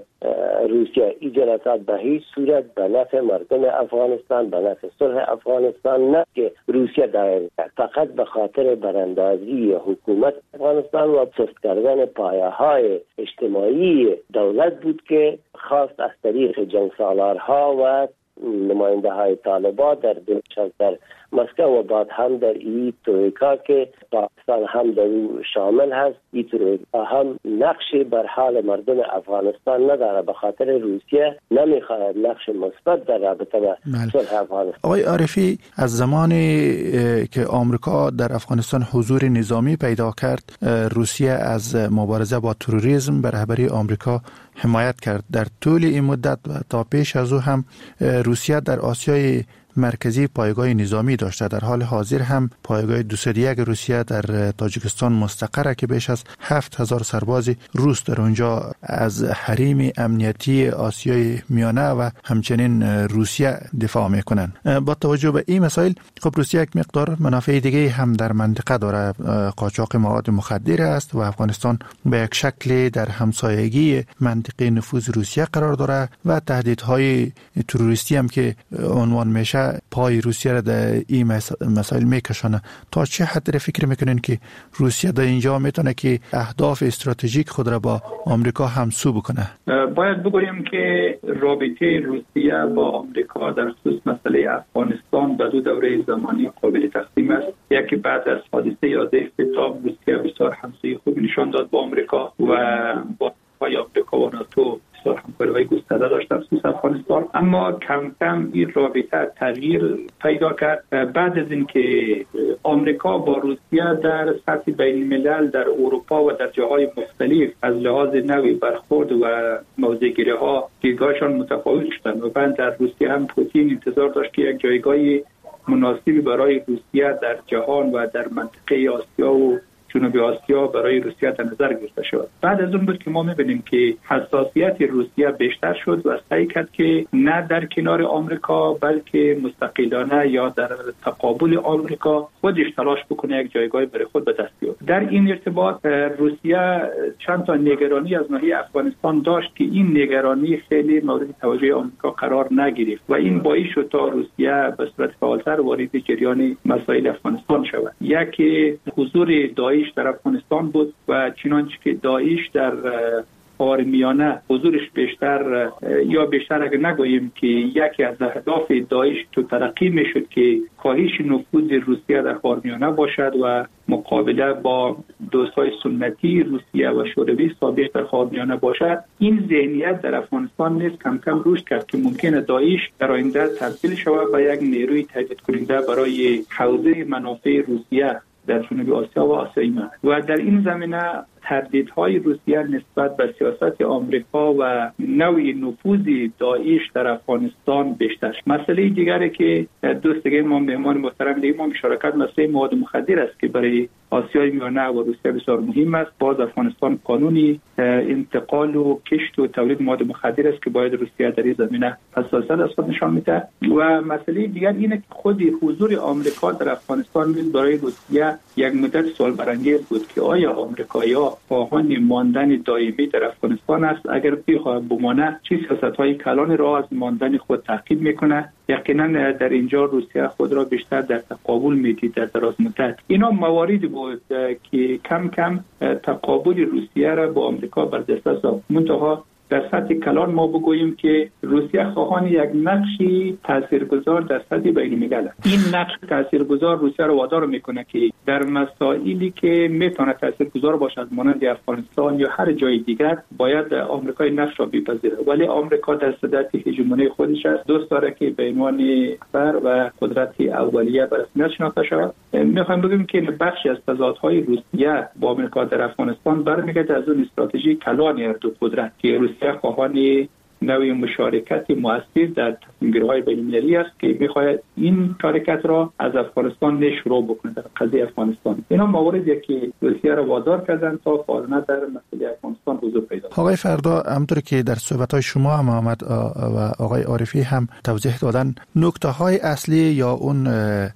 روسیه. این جلسات به هیچ صورت به نفع مردم افغانستان، به نفع صلح افغانستان نه که روسیه دایر کرد، فقط به خاطر براندازی حکومت افغانستان و سست کردن پایه های اجتماعی دولت بود که خواست از طریق جنگ سالارها و نماینده های طالبان در دمشق در مسکو و بعد هم در این تویکا که پاکستان هم در شامل هست، این تویکا هم نقشی بر حال مردم افغانستان نداره. به خاطر روسیه نمیخواهد نقش مثبت در رابطه با صلح افغانستان. آقای عارفی، از زمانی که آمریکا در افغانستان حضور نظامی پیدا کرد روسیه از مبارزه با تروریسم به رهبری آمریکا حمایت کرد. در طول این مدت و تا پیش از او هم روسیه در آسیای مرکزی پایگاه نظامی داشته. در حال حاضر هم پایگاه دو صد و یک روسیه در تاجیکستان مستقره که بیش از هفت هزار سرباز روس در اونجا از حریم امنیتی آسیای میانه و همچنین روسیه دفاع میکنن. با توجه به این مسائل خب روسیه یک مقدار منافع دیگه هم در منطقه داره، قاچاق مواد مخدر است و افغانستان به یک شکل در همسایگی منطقه نفوذ روسیه قرار داره و تهدیدهای تروریستی هم که عنوان میشه آمریکا پای روسیه را در این مسائل میکشانه. تا چه حد فکر میکنین که روسیه در اینجا میتونه که اهداف استراتژیک خود را با آمریکا همسو بکنه؟ باید بگویم که رابطه روسیه با آمریکا در خصوص مسئله افغانستان به دو دوره زمانی قابل تقسیم است. یکی بعد از حادثه یازده سپتامبر روسیه بسیار همسویی خوبی نشان داد با آمریکا و با پای آمریکا و ناتو بسیار همکاری گسترده داشت در خصوص افغانستان، اما کم کم این رابطه تغییر پیدا کرد بعد از اینکه آمریکا با روسیه در سطح بین الملل در اروپا و در جاهای مختلف از لحاظ نوعی برخورد و موضع‌گیری ها دیدگاهشان متفاوت شدند و بعد در روسیه هم پوتین انتظار داشت که یک جایگاهی مناسبی برای روسیه در جهان و در منطقه آسیا و جنوب آسیا برای روسیه در نظر گرفته شد. بعد از اون بود که ما می‌بینیم که حساسیت روسیه بیشتر شد و سعی کرد که نه در کنار آمریکا بلکه مستقلانه یا در تقابل آمریکا خودش تلاش بکنه یک جایگاه برای خود به دست بیاره. در این ارتباط روسیه چند تا نگرانی از ناحیه افغانستان داشت که این نگرانی خیلی مورد توجه آمریکا قرار نگرفت و این باعث شد تا روسیه به صورت فعالتر وارد جریان مسائل افغانستان شود. یکی حضور داعش در افغانستان بود و چنانچه که داعش در خاورمیانه حضورش بیشتر یا بیشتر اگر نگوییم که یکی از اهداف داعش تو ترقی میشد که کاهش نفوذ روسیه در خاورمیانه باشد و مقابله با دوستای سنتی روسیه و شوروی سابق در خاورمیانه باشد. این ذهنیت در افغانستان نیز کم کم رشد کرد که ممکنه داعش در آینده تبدیل شود به یک نیروی تهدید کننده برای حوزه منافع روسیه در جنوب آسیا و آسیای من. و در این زمینه تردیدهای روسیه نسبت به سیاست آمریکا و نوع نفوذ داعش در افغانستان بیشتر. مسئله دیگری که دوست دیگه ما مهمان محترم دیگه ما مشارکت مسئله مواد مخدر است که برای آسیای میانه و روسیه بسیار مهم است. باز افغانستان قانونی انتقال و کشت و تولید مواد مخدر است که باید روسیه در این زمینه حساسیت از خود نشان میده. و مسئله دیگر اینه که خود حضور آمریکا در افغانستان نیز برای روسیه یک مدت سوال برانگیز بود که آیا آمریکایی‌ها خواهان ماندن دائمی در افغانستان است؟ اگر بخواهد بمانه چه سیاست‌های کلان را از ماندن خود تعقیب میکنه؟ یقینا در اینجا روسیه خود را بیشتر در تقابل میدید در دراز مدت. اینا مواردی بود که کم کم تقابل روسیه را با آمریکا بر دست ساخت. منتها در سطح کلان ما بگوییم که روسیه خواهان یک نقشی تاثیرگذار در سطح بین الملل است. این نقش تاثیرگذار روسیه را وادار میکنه که در مسائلی که میتونه تاثیرگذار باشد مانند افغانستان یا هر جای دیگر باید آمریکا نقش را بپذیره، ولی آمریکا در صدت هژمونی خودش است، دوست داره که به عنوان کشور و قدرت اولیه به رسمیت شناخته شود. میخوایم بگیم که بخشی از تضادهای روسیه با آمریکا در افغانستان برمیگرده از اون استراتژی کلان هر دو قدرت که روسیه خواهان نوعی مشارکت مؤثر در تصمیم‌گیری‌های بین‌المللی است که می‌خواهد این شرکت را از افغانستان شروع بکنه در قضیه افغانستان. اینا مواردی که روسیه را وادار کردن تا فعالانه در مسئله افغانستان حضور پیدا کنه. آقای فردا، همونطور که در صحبت‌های شما هم آمد و آقای عارفی هم توضیح دادن، نکته‌های اصلی یا اون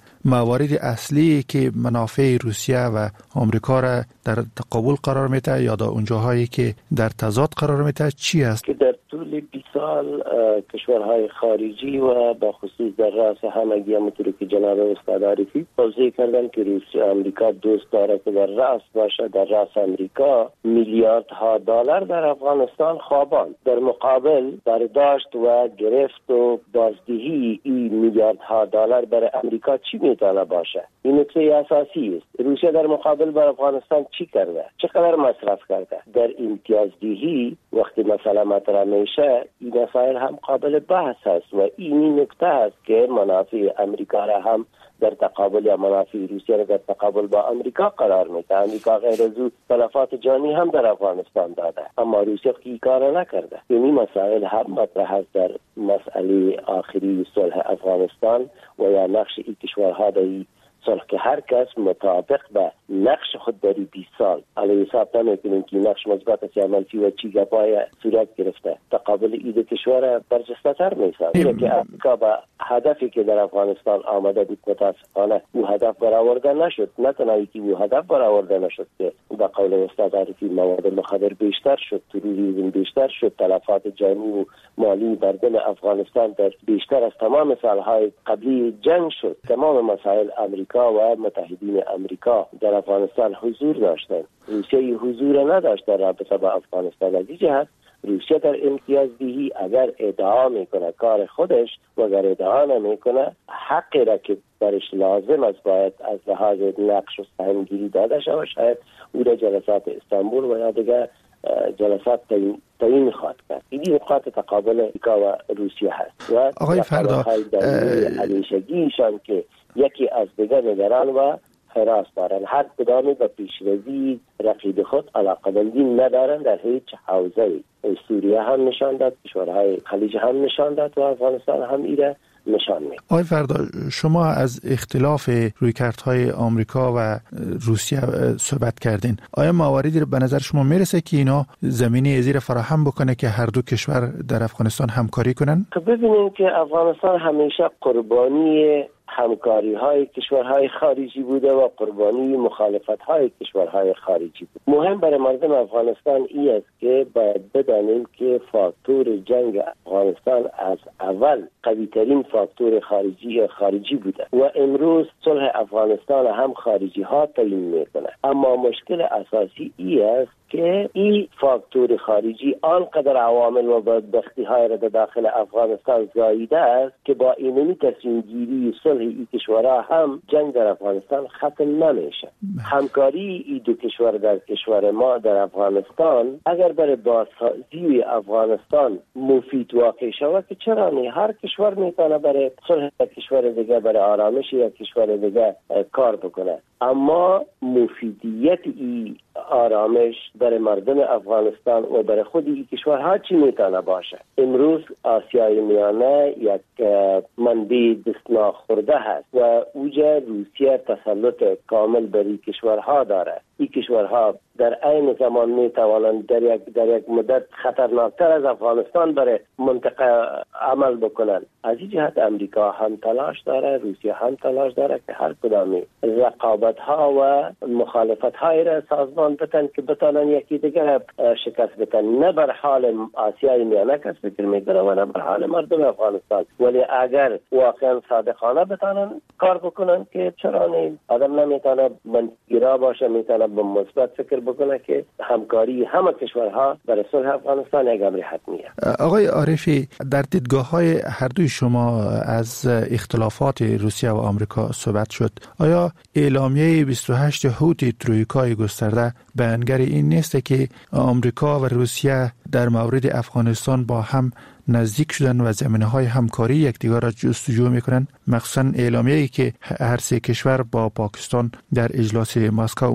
موارد اصلی که منافع روسیه و آمریکا را در تقابل قرار میده یا در اونجاهایی که در تضاد قرار میده چی است؟ که در طول بیست سال کشورهای خارجی و با خصوص در رأس همگی همونطور که جناب استاد عارفی توضیح کردن که روسیه آمریکا دوست داره که در رأس باشه. در رأس آمریکا میلیاردها دلار در افغانستان خوابان، در مقابل برداشت و گرفت و بازدهی این میلیاردها دلار برای آمریکا چی میتونه باشه؟ این نکته اساسی است. روسیه در مقابل بر افغانستان چی کرده؟ چقدر مصرف کرده؟ در امتیازدهی وقتی مثلا مطرح میشه این مسائل هم قابل بحث است و این نکته است که منافع امریکا را هم در تقابل یا منافع روسیه را در تقابل با امریکا قرار میده. امریکا غیر از او تلفات جانی هم در افغانستان داده، اما روسیه این کار نکرده. این مسائل هم مطرح است در مسئله آخری صلح افغانستان و یا نقش این کشورها در صلح که هر کس مطابق به نقش خود در بیست سال علی حساب نمیکنیم که نقش مثبت است یا منفی و چی گپای صورت گرفته تقابل ایده کشور برجسته تر میسازه که امریکا با هدفی که در افغانستان آمده بود متاسفانه او هدف برآورده نشد. نه تنها که او هدف برآورده نشد که به قول استاد عارفی مواد مخدر بیشتر شد، تروریسم بیشتر شد، تلفات جانی و مالی مردم افغانستان در بیشتر از تمام سالهای قبلی جنگ شد. تمام مسائل امریکا و متحدین امریکا در افغانستان حضور داشتند. روسیه حضور نداشت در رابطه با افغانستان. از این جهت روسیه در امتیازدهی اگر ادعا میکنه کار خودش و اگر ادعا نمیکنه حقی را که برش لازم است باید از لحاظ نقش و سهمگیری داده شود، شاید او را جلسات استانبول و یا دیگر جلسات تعیین خواهد کرد. این نقاط تقابل امریکا و روسیه هست و آقای فردا همیشگیشان که یکی از دیگر نگران و حراس دارن. هر کدامی به پیشروی رقیب خود علاقه‌مندی ندارن در هیچ حوزه‌ای. سوریه هم نشان داد، کشورهای خلیج هم نشان داد و افغانستان هم ایره نشان میده. آقای فردا شما از اختلاف رویکردهای آمریکا و روسیه صحبت کردین. آیا مواردی به نظر شما میرسه که اینا زمینه ازیر فراهم بکنه که هر دو کشور در افغانستان همکاری کنن؟ ببینیم که افغانستان همیشه قربانی همکاری های کشورهای خارجی بوده و قربانی مخالفت های کشورهای خارجی بود. مهم برای مردم افغانستان این است که باید بدانیم که فاکتور جنگ افغانستان از اول قوی ترین فاکتور خارجی خارجی بوده و امروز صلح افغانستان هم خارجی ها تعیین میکنه. اما مشکل اساسی این است که این فاکتور خارجی آنقدر عوامل و بدبختی های را در داخل افغانستان زاییده است که با اینمی تصمیم گیری صلح این کشورها هم جنگ در افغانستان ختم نمیشه. همکاری این دو کشور در کشور ما در افغانستان اگر برای بازسازی افغانستان مفید واقع شود که چرا نه؟ هر کشور میتونه برای صلح کشور دیگه، برای آرامش یک کشور دیگه کار بکنه. اما مفیدیت این آرامش برای مردم افغانستان و برای خود این کشورها چی میتونه باشه؟ امروز آسیای میانه یک منبع دست ناخورده هست و اوجه روسیه تسلط کامل بر این کشورها داره. این کشورها در عین زمان میتوانند در یک در یک مدت خطرناکتر از افغانستان برای منطقه عمل بکنند. از این جهت امریکا هم تلاش داره، روسیه هم تلاش داره که هر کدامی رقابت ها و مخالفت های را سازمان بتن که بتانن یکی دیگر شکست بتن. نه بر حال آسیای میانه کس فکر میکنه و نه بر حال مردم افغانستان. ولی اگر واقعا صادقانه بتانن کار بکنن که چرا نه؟ آدم نمیتونه منگیرا باشه، میتونه به مثبت فکر بکنه که همکاری همه کشورها برای صلح افغانستان یک امر حتمیه. آقای عارفی، در دیدگاه های هر دوی شما از اختلافات روسیه و آمریکا صحبت شد. آیا اعلامیه بیست و هشت هوتی ترویکای گسترده بیانگر این نیست که آمریکا و روسیه در مورد افغانستان با هم نزدیک شدن و زمینه‌های همکاری یکدیگر را جستجو می‌کنند؟ مخصوصاً اعلامیه‌ای که هر سه کشور با پاکستان در اجلاس مسکو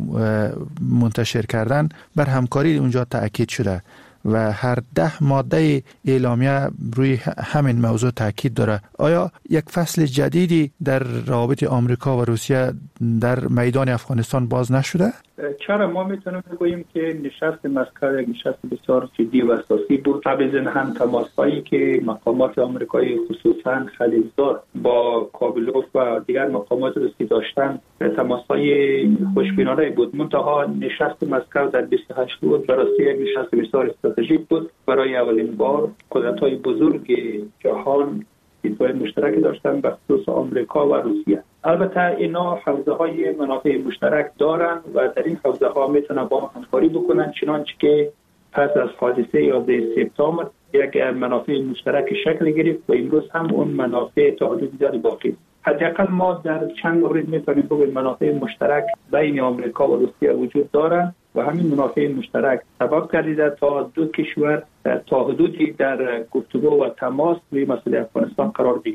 منتشر کردند بر همکاری اونجا تأکید شده و هر ده ماده اعلامیه روی همین موضوع تاکید داره. آیا یک فصل جدیدی در روابط آمریکا و روسیه در میدان افغانستان باز نشده؟ چرا ما میتونیم بگوییم که نشست مسکو یک نشست بسیار جدی و اساسی بود. قبل از این هم تماس‌هایی که مقامات آمریکایی خصوصا خلیلزاد با کابلوف و دیگر مقامات روسی داشتن تماس‌های خوشبینانه بود. منتها نشست مسکو در بیست و هشت بود برای یک نشست بسیار استراتژیک بود. برای اولین بار قدرت‌های بزرگ جهان دیدگاه مشترک داشتن به خصوص آمریکا و روسیه. البته اینا حوزه های منافع مشترک دارن و در این حوزه ها میتونن با همکاری بکنن، چنانچه که پس از حادثه یازده سپتامبر یک منافع مشترک شکل گرفت و امروز هم اون منافع تا حدود زیادی باقی است. حداقل ما در چند مورد میتونیم بگوییم منافع مشترک بین آمریکا و روسیه وجود دارند و همین منافع مشترک سبب گردیده تا دو کشور تا حدودی در گفتگو و تماس روی مسئله افغانستان قرار بگیرند.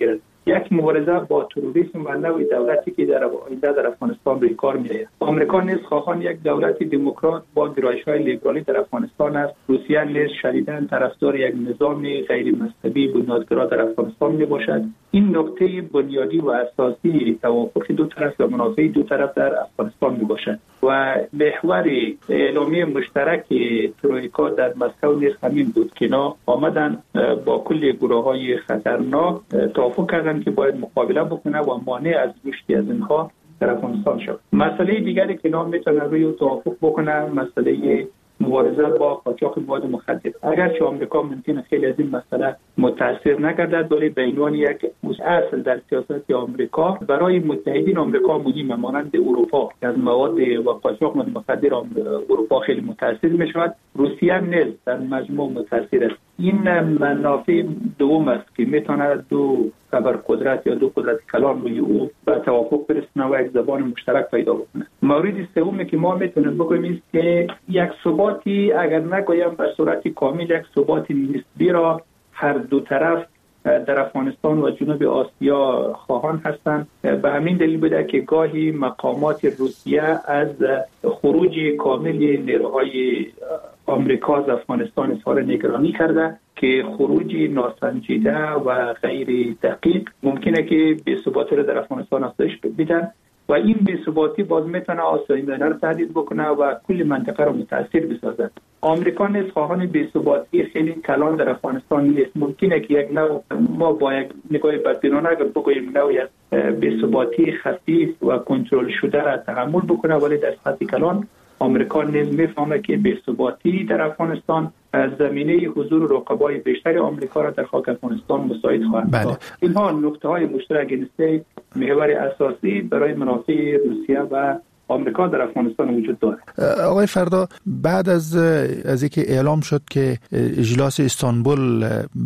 یک مبارزه با تروریسم و نوع دولتی که در آینده در افغانستان روی کار می‌آید. آمریکا نیز خواهان یک دولت دموکرات با گرایش‌های لیبرالی در افغانستان است. روسیه نیز شدیداً طرفدار یک نظام غیر مذهبی بنیادگرا در افغانستان میباشد. این نقطه بنیادی و اساسی توافق دو طرف و منافع دو طرف در افغانستان میباشد و محور اعلامیه مشترک ترویکا در مسکو نیز همین بود که اینا آمدن با کل گروه‌های خطرناک توافق کردند که باید مقابله بکنه و مانع از رشد از اینها در افغانستان شد. مسئله دیگری که اینا میتونن روی توافق بکنن مسئله مبارزه با قاچاق مواد مخدر. اگرچه آمریکا ممکنه خیلی از این مسئله متاثر نگردد، ولی به عنوان یک اصل در سیاست آمریکا برای متحدین آمریکا مهمه، مانند اروپا که از مواد و قاچاق مواد مخدر اروپا خیلی متاثر میشود. روسیه نیز در مجموع متاثر است. این منافع دوم است که میتونه دو ابرقدرت یا دو قدرت کلان روی او به توافق برسونه و یک زبان مشترک پیدا بکنه. مورد سومی که ما میتونیم بگوییم است که یک ثباتی، اگر نگویم به صورت کامل، یک ثبات نسبی را هر دو طرف در افغانستان و جنوب آسیا خواهان هستند. به همین دلیل بوده که گاهی مقامات روسیه از خروج کامل نیروهای آمریکا از افغانستان اظهار نگرانی کرده که خروج ناسنجیده و غیر دقیق ممکنه که بی‌ثباتی را در افغانستان افزایش بدن و این بی‌ثباتی باز میتونه آسایش را تهدید بکنه و کل منطقه را متاثر بسازد. آمریکا نیز خواهان بی‌ثباتی خیلی کلان در افغانستان نیست. ممکنه که یک نوع ما با یک نگاه بدبینانه اگر بگوییم نوعی از بی‌ثباتی خفیف و کنترل شده را تحمل بکنه، ولی در سطح کلان آمریکا نیز میفهمه که بی‌ثباتی در افغانستان از زمینه حضور رقبای بیشتر آمریکا را در خاک افغانستان مساعد خواهد بود. اینها نقطه‌های مشترک است، محور اساسی برای منافع روسیه و آمریکا در افغانستان وجود داره. آقای فردا، بعد از از اینکه اعلام شد که اجلاس استانبول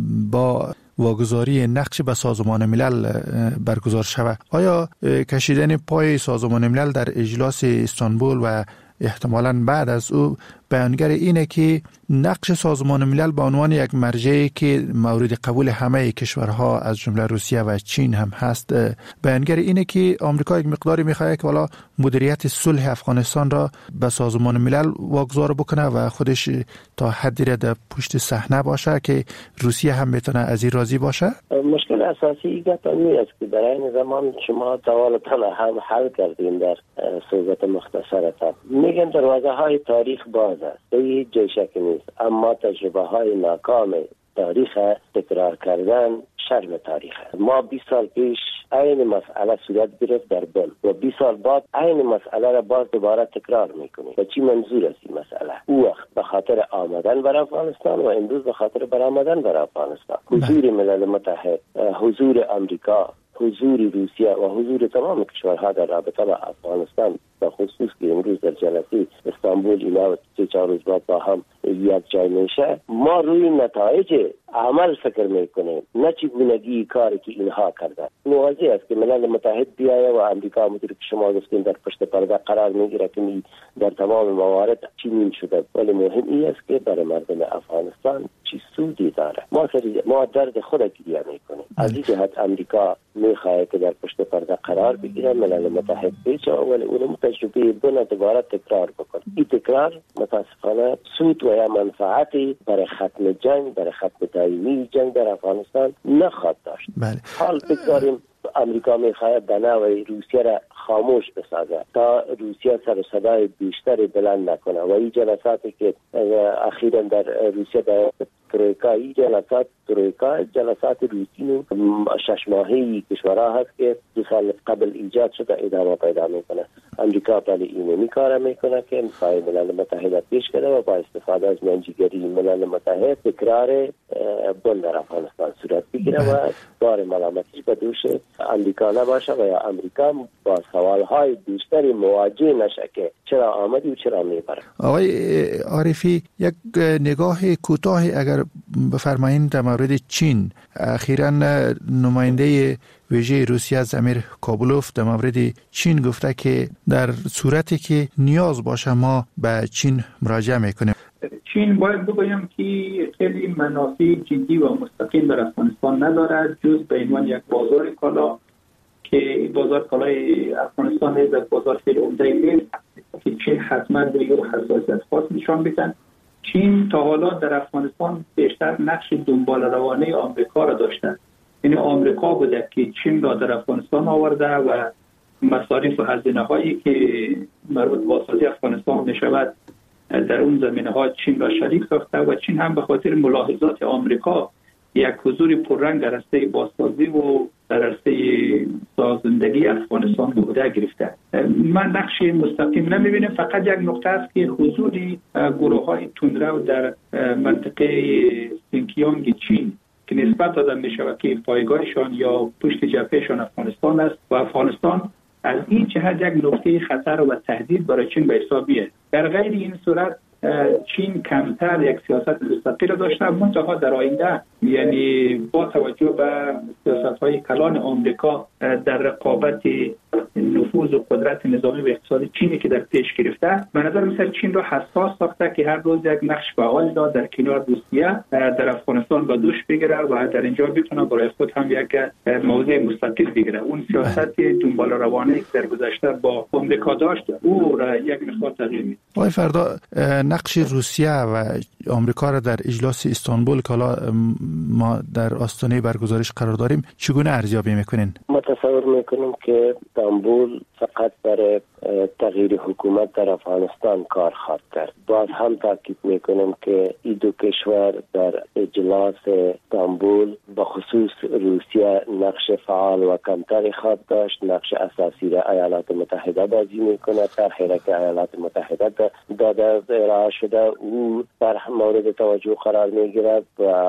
با واگذاری نقش به سازمان ملل برگزار شود، آیا کشیدن پای سازمان ملل در اجلاس استانبول و احتمالاً بعد از او بیانگر اینه که نقش سازمان ملل به عنوان یک مرجعی که مورد قبول همه کشورها از جمله روسیه و چین هم هست، بیانگر اینه که آمریکا یک مقداری میخواد که والا مدیریت صلح افغانستان را به سازمان ملل واگذار بکنه و خودش تا حدی را در پشت صحنه باشه که روسیه هم میتونه از این راضی باشه؟ مشکل اساسی این است که در این زمان شما سوالتان هم حل کردین در صحبت مختصرتان. میگن دروازه های تاریخ باز است، هیچ جای شکی نیست، اما تجربه های ناکام تاریخ تکرار کردن شرم تاریخ است. ما بیست سال پیش این مسئله صورت گرفت در بن و بیست سال بعد این مسئله را باز دوباره تکرار میکنیم. و چی منظور است این مسئله؟ او وقت به خاطر آمدن بر افغانستان و امروز به خاطر برآمدن بر افغانستان، حضور ملل متحد، حضور آمریکا، حضور روسیه و حضور تمام کشورها در رابطه با افغانستان، به خصوص که امروز در جلسه استانبول اینا سه چهار روز بعد با هم یک جای میشه، ما روی نتایج عمل فکر میکنیم، نه چگونگی کاری که اینها کردن. واضح است که ملل متحد بیایه و امریکا همونطور که شما گفتین در پشت پرده قرار میگیره که در تمام موارد چنین شده، ولی مهم این است که برای مردم افغانستان چی سودی داره. ما ما درد خود گریه میکنیم. از این جهت امریکا میخواد که در پشت پرده قرار بگیره، ملل متحد پیچه، ولی اون تجربه بنا دوباره تکرار بکنه. این تکرار متاسفانه سود و یا منفعتی برای ختم جنگ، برای ختم دائمی جنگ در افغانستان نخواهد داشت. بله. حال بگذاریم امریکا میخواهد به نوعی روسیه را خاموش بسازد تا روسیه سر و صدای بیشتری بلند نکنه و این جلساتی که اخیراً در روسیه در ترویکا، این جلسات ترویکا جلسات روتین شش ماهی کشورها هست که دو سال قبل ایجاد شده ادامه پیدا میکنه. امریکا ولی اینو میکاره میکنه که میخوای ملل متحد پیش کنه و با استفاده از منجیگری ملل متحد تکرار بن در افغانستان صورت بگیره و بار ملامتش به دوش امریکا نباشه و یا امریکا با سوالهای بیشتری مواجه نشه که چرا آمدی و چرا میبره. آقای عارفی، یک نگاه کوتاهی اگر بفرمایید در مورد چین. اخیراً نماینده ویژه روسیه زمیر کابلوف در مورد چین گفته که در صورتی که نیاز باشه ما به چین مراجعه میکنیم. چین باید بگویم که خیلی منافع جدی و مستقیم در افغانستان ندارد جز به عنوان یک بازار کالا که بازار کالای افغانستان نیز بازار خیلی عمده نیست که چین حتما به یک حساسیت خاص نشان بدن. چین تا حالا در افغانستان بیشتر نقش دنبال روانه آمریکا را داشته، یعنی آمریکا بوده که چین را در افغانستان آورده و مصارف و هزینه هایی که مربوط به بازسازی افغانستان می شود در اون زمینه ها چین را شریک ساخته و چین هم به خاطر ملاحظات آمریکا یک حضور پررنگ در عرصه بازسازی و در عرصه سازندگی افغانستان بوده گرفته. من نقش مستقیم نمیبینم، فقط یک نقطه است که حضور گروه های تندرو در منطقه سینکیانگ چین که نسبت داده می شود که پایگاهشان یا پشت جبههشان افغانستان است و افغانستان از این جهت یک نقطه خطر و تهدید برای چین به حساب میاد. در غیر این صورت چین کمتر یک سیاست مستقل داشته، منتها در آینده یعنی با توجه به سیاست‌های کلان آمریکا در رقابت نفوذ و قدرت نظامی و اقتصادی چینی که در پیش گرفته، به نظر میاد چین را حساس ساخته که هر روز یک نقش فعال داد در کنار روسیه در افغانستان با دوش بگیره و در اینجا بتونه برای خود هم یک موضع مستقل بگیره. اون سیاست دنبال روانه که در گذشته با آمریکا داشت او را یک مقدار تغییر میده. آقای فردا، نقش روسیه و آمریکا را در اجلاس استانبول که حالا ما در آستانه برگزارش قرار داریم چگونه ارزیابی میکنین؟ ما تصور میکنیم که استانبول فقط برای تغییر حکومت در افغانستان کار خواهد کرد. باز هم تاکید میکنیم که این دو کشور در اجلاس استانبول به خصوص روسیه نقش فعال و کمتری خواهد داشت. نقش اساسی را ایالات متحده بازی میکنه. طرحی را که ایالات متحده داده ارائه شده او در مورد توجه قرار میگیرد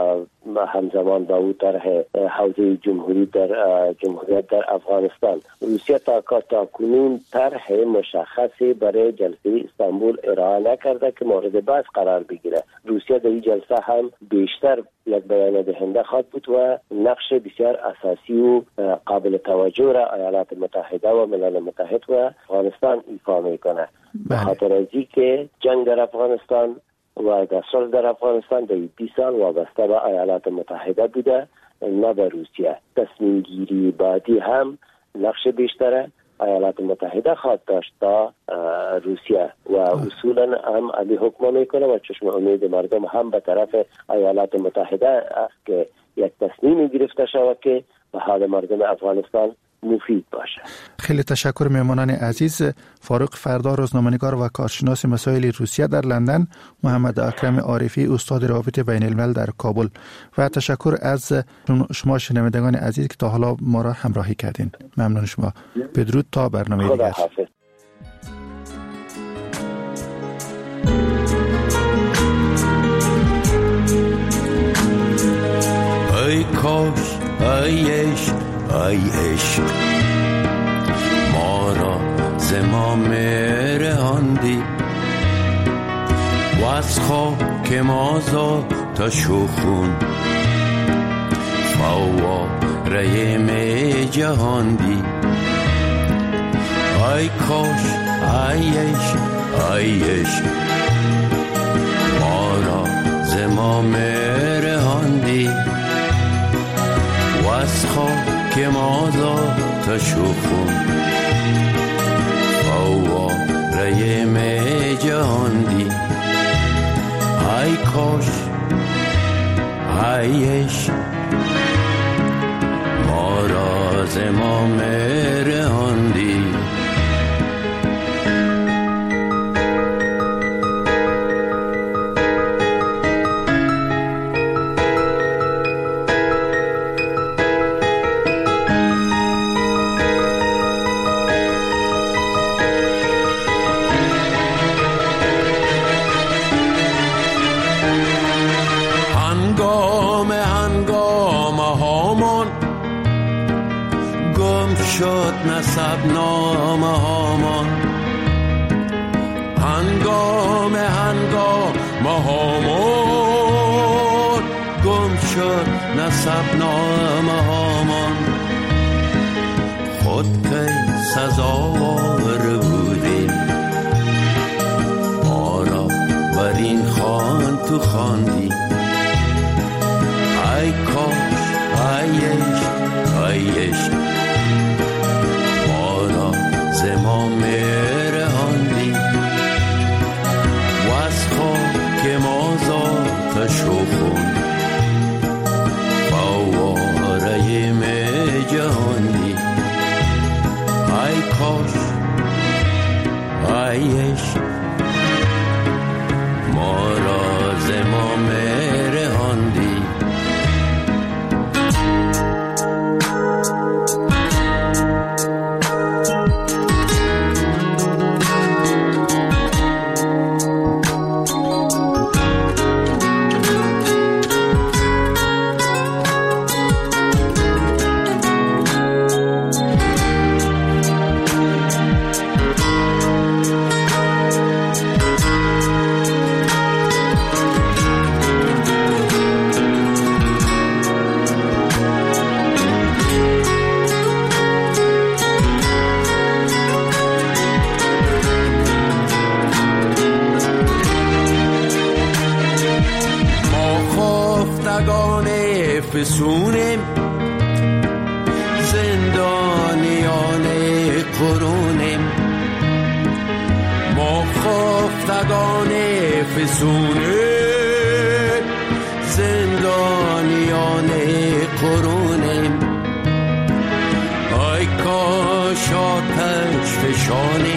و همزمان با او طرح حوزه جمهوری در جمهوریت در افغانستان. روسیه تا تا کنون طرح مشخصی برای جلسه استانبول ارائه نکرده که مورد بحث قرار بگیره. روسیه در این جلسه هم بیشتر یک بیان دهنده خواهد بود و نقش بسیار اساسی و قابل توجه را ایالات متحده و ملل متحد و افغانستان ایفا میکنه. به خاطر از اینکه جنگ در افغانستان و صلح در افغانستان در بیست سال وابسته به ایالات متحده بوده نه به روسیه. تصمیم گیری بعدی هم نقش بیشتره ایالات متحده خواهد داشت تا روسیه و اصولا هم علی حکم میکنه و چشم امید مردم هم به طرف ایالات متحده است که یک تصمیم گرفته شود که به حال مردم افغانستان مفید باشه. خیلی تشکر مهمانان عزیز. فاروق فردا، روزنامه‌نگار و کارشناس مسائل روسیه در لندن، محمد اکرم عارفی، استاد روابط بین الملل در کابل، و تشکر از شما شنوندگان عزیز که تا حالا ما را همراهی کردین. ممنون شما. بدرود تا برنامه دیگر. ای کاش ای عشق ای عشق ما را زمام رهاندی و از خاک ما تا شخون فواره می جهاندی. ای کاش ای عشق ای عشق ما را زمام رهاندی و از خاک ما تا شخون فواره می جهاندی. ای کاش ای عشق ما را زمام رهاندی. شد نسب نامه هامان هنگام هنگام هامان گم شد نسب نامه هامان. خود که سزاوار بودیم ما را بر این خواه جان تو خواندی ای کاش ایش ایش ما را زما میرهاندی و از خاک ما ذاتش و خون فواره می جهاندی ای کاش ایش ما را زما میرهاندی فسونیم زندانیان قرونیم ما خفتگان فسونیم زندانیان قرونیم ای کاش آتش فشانیم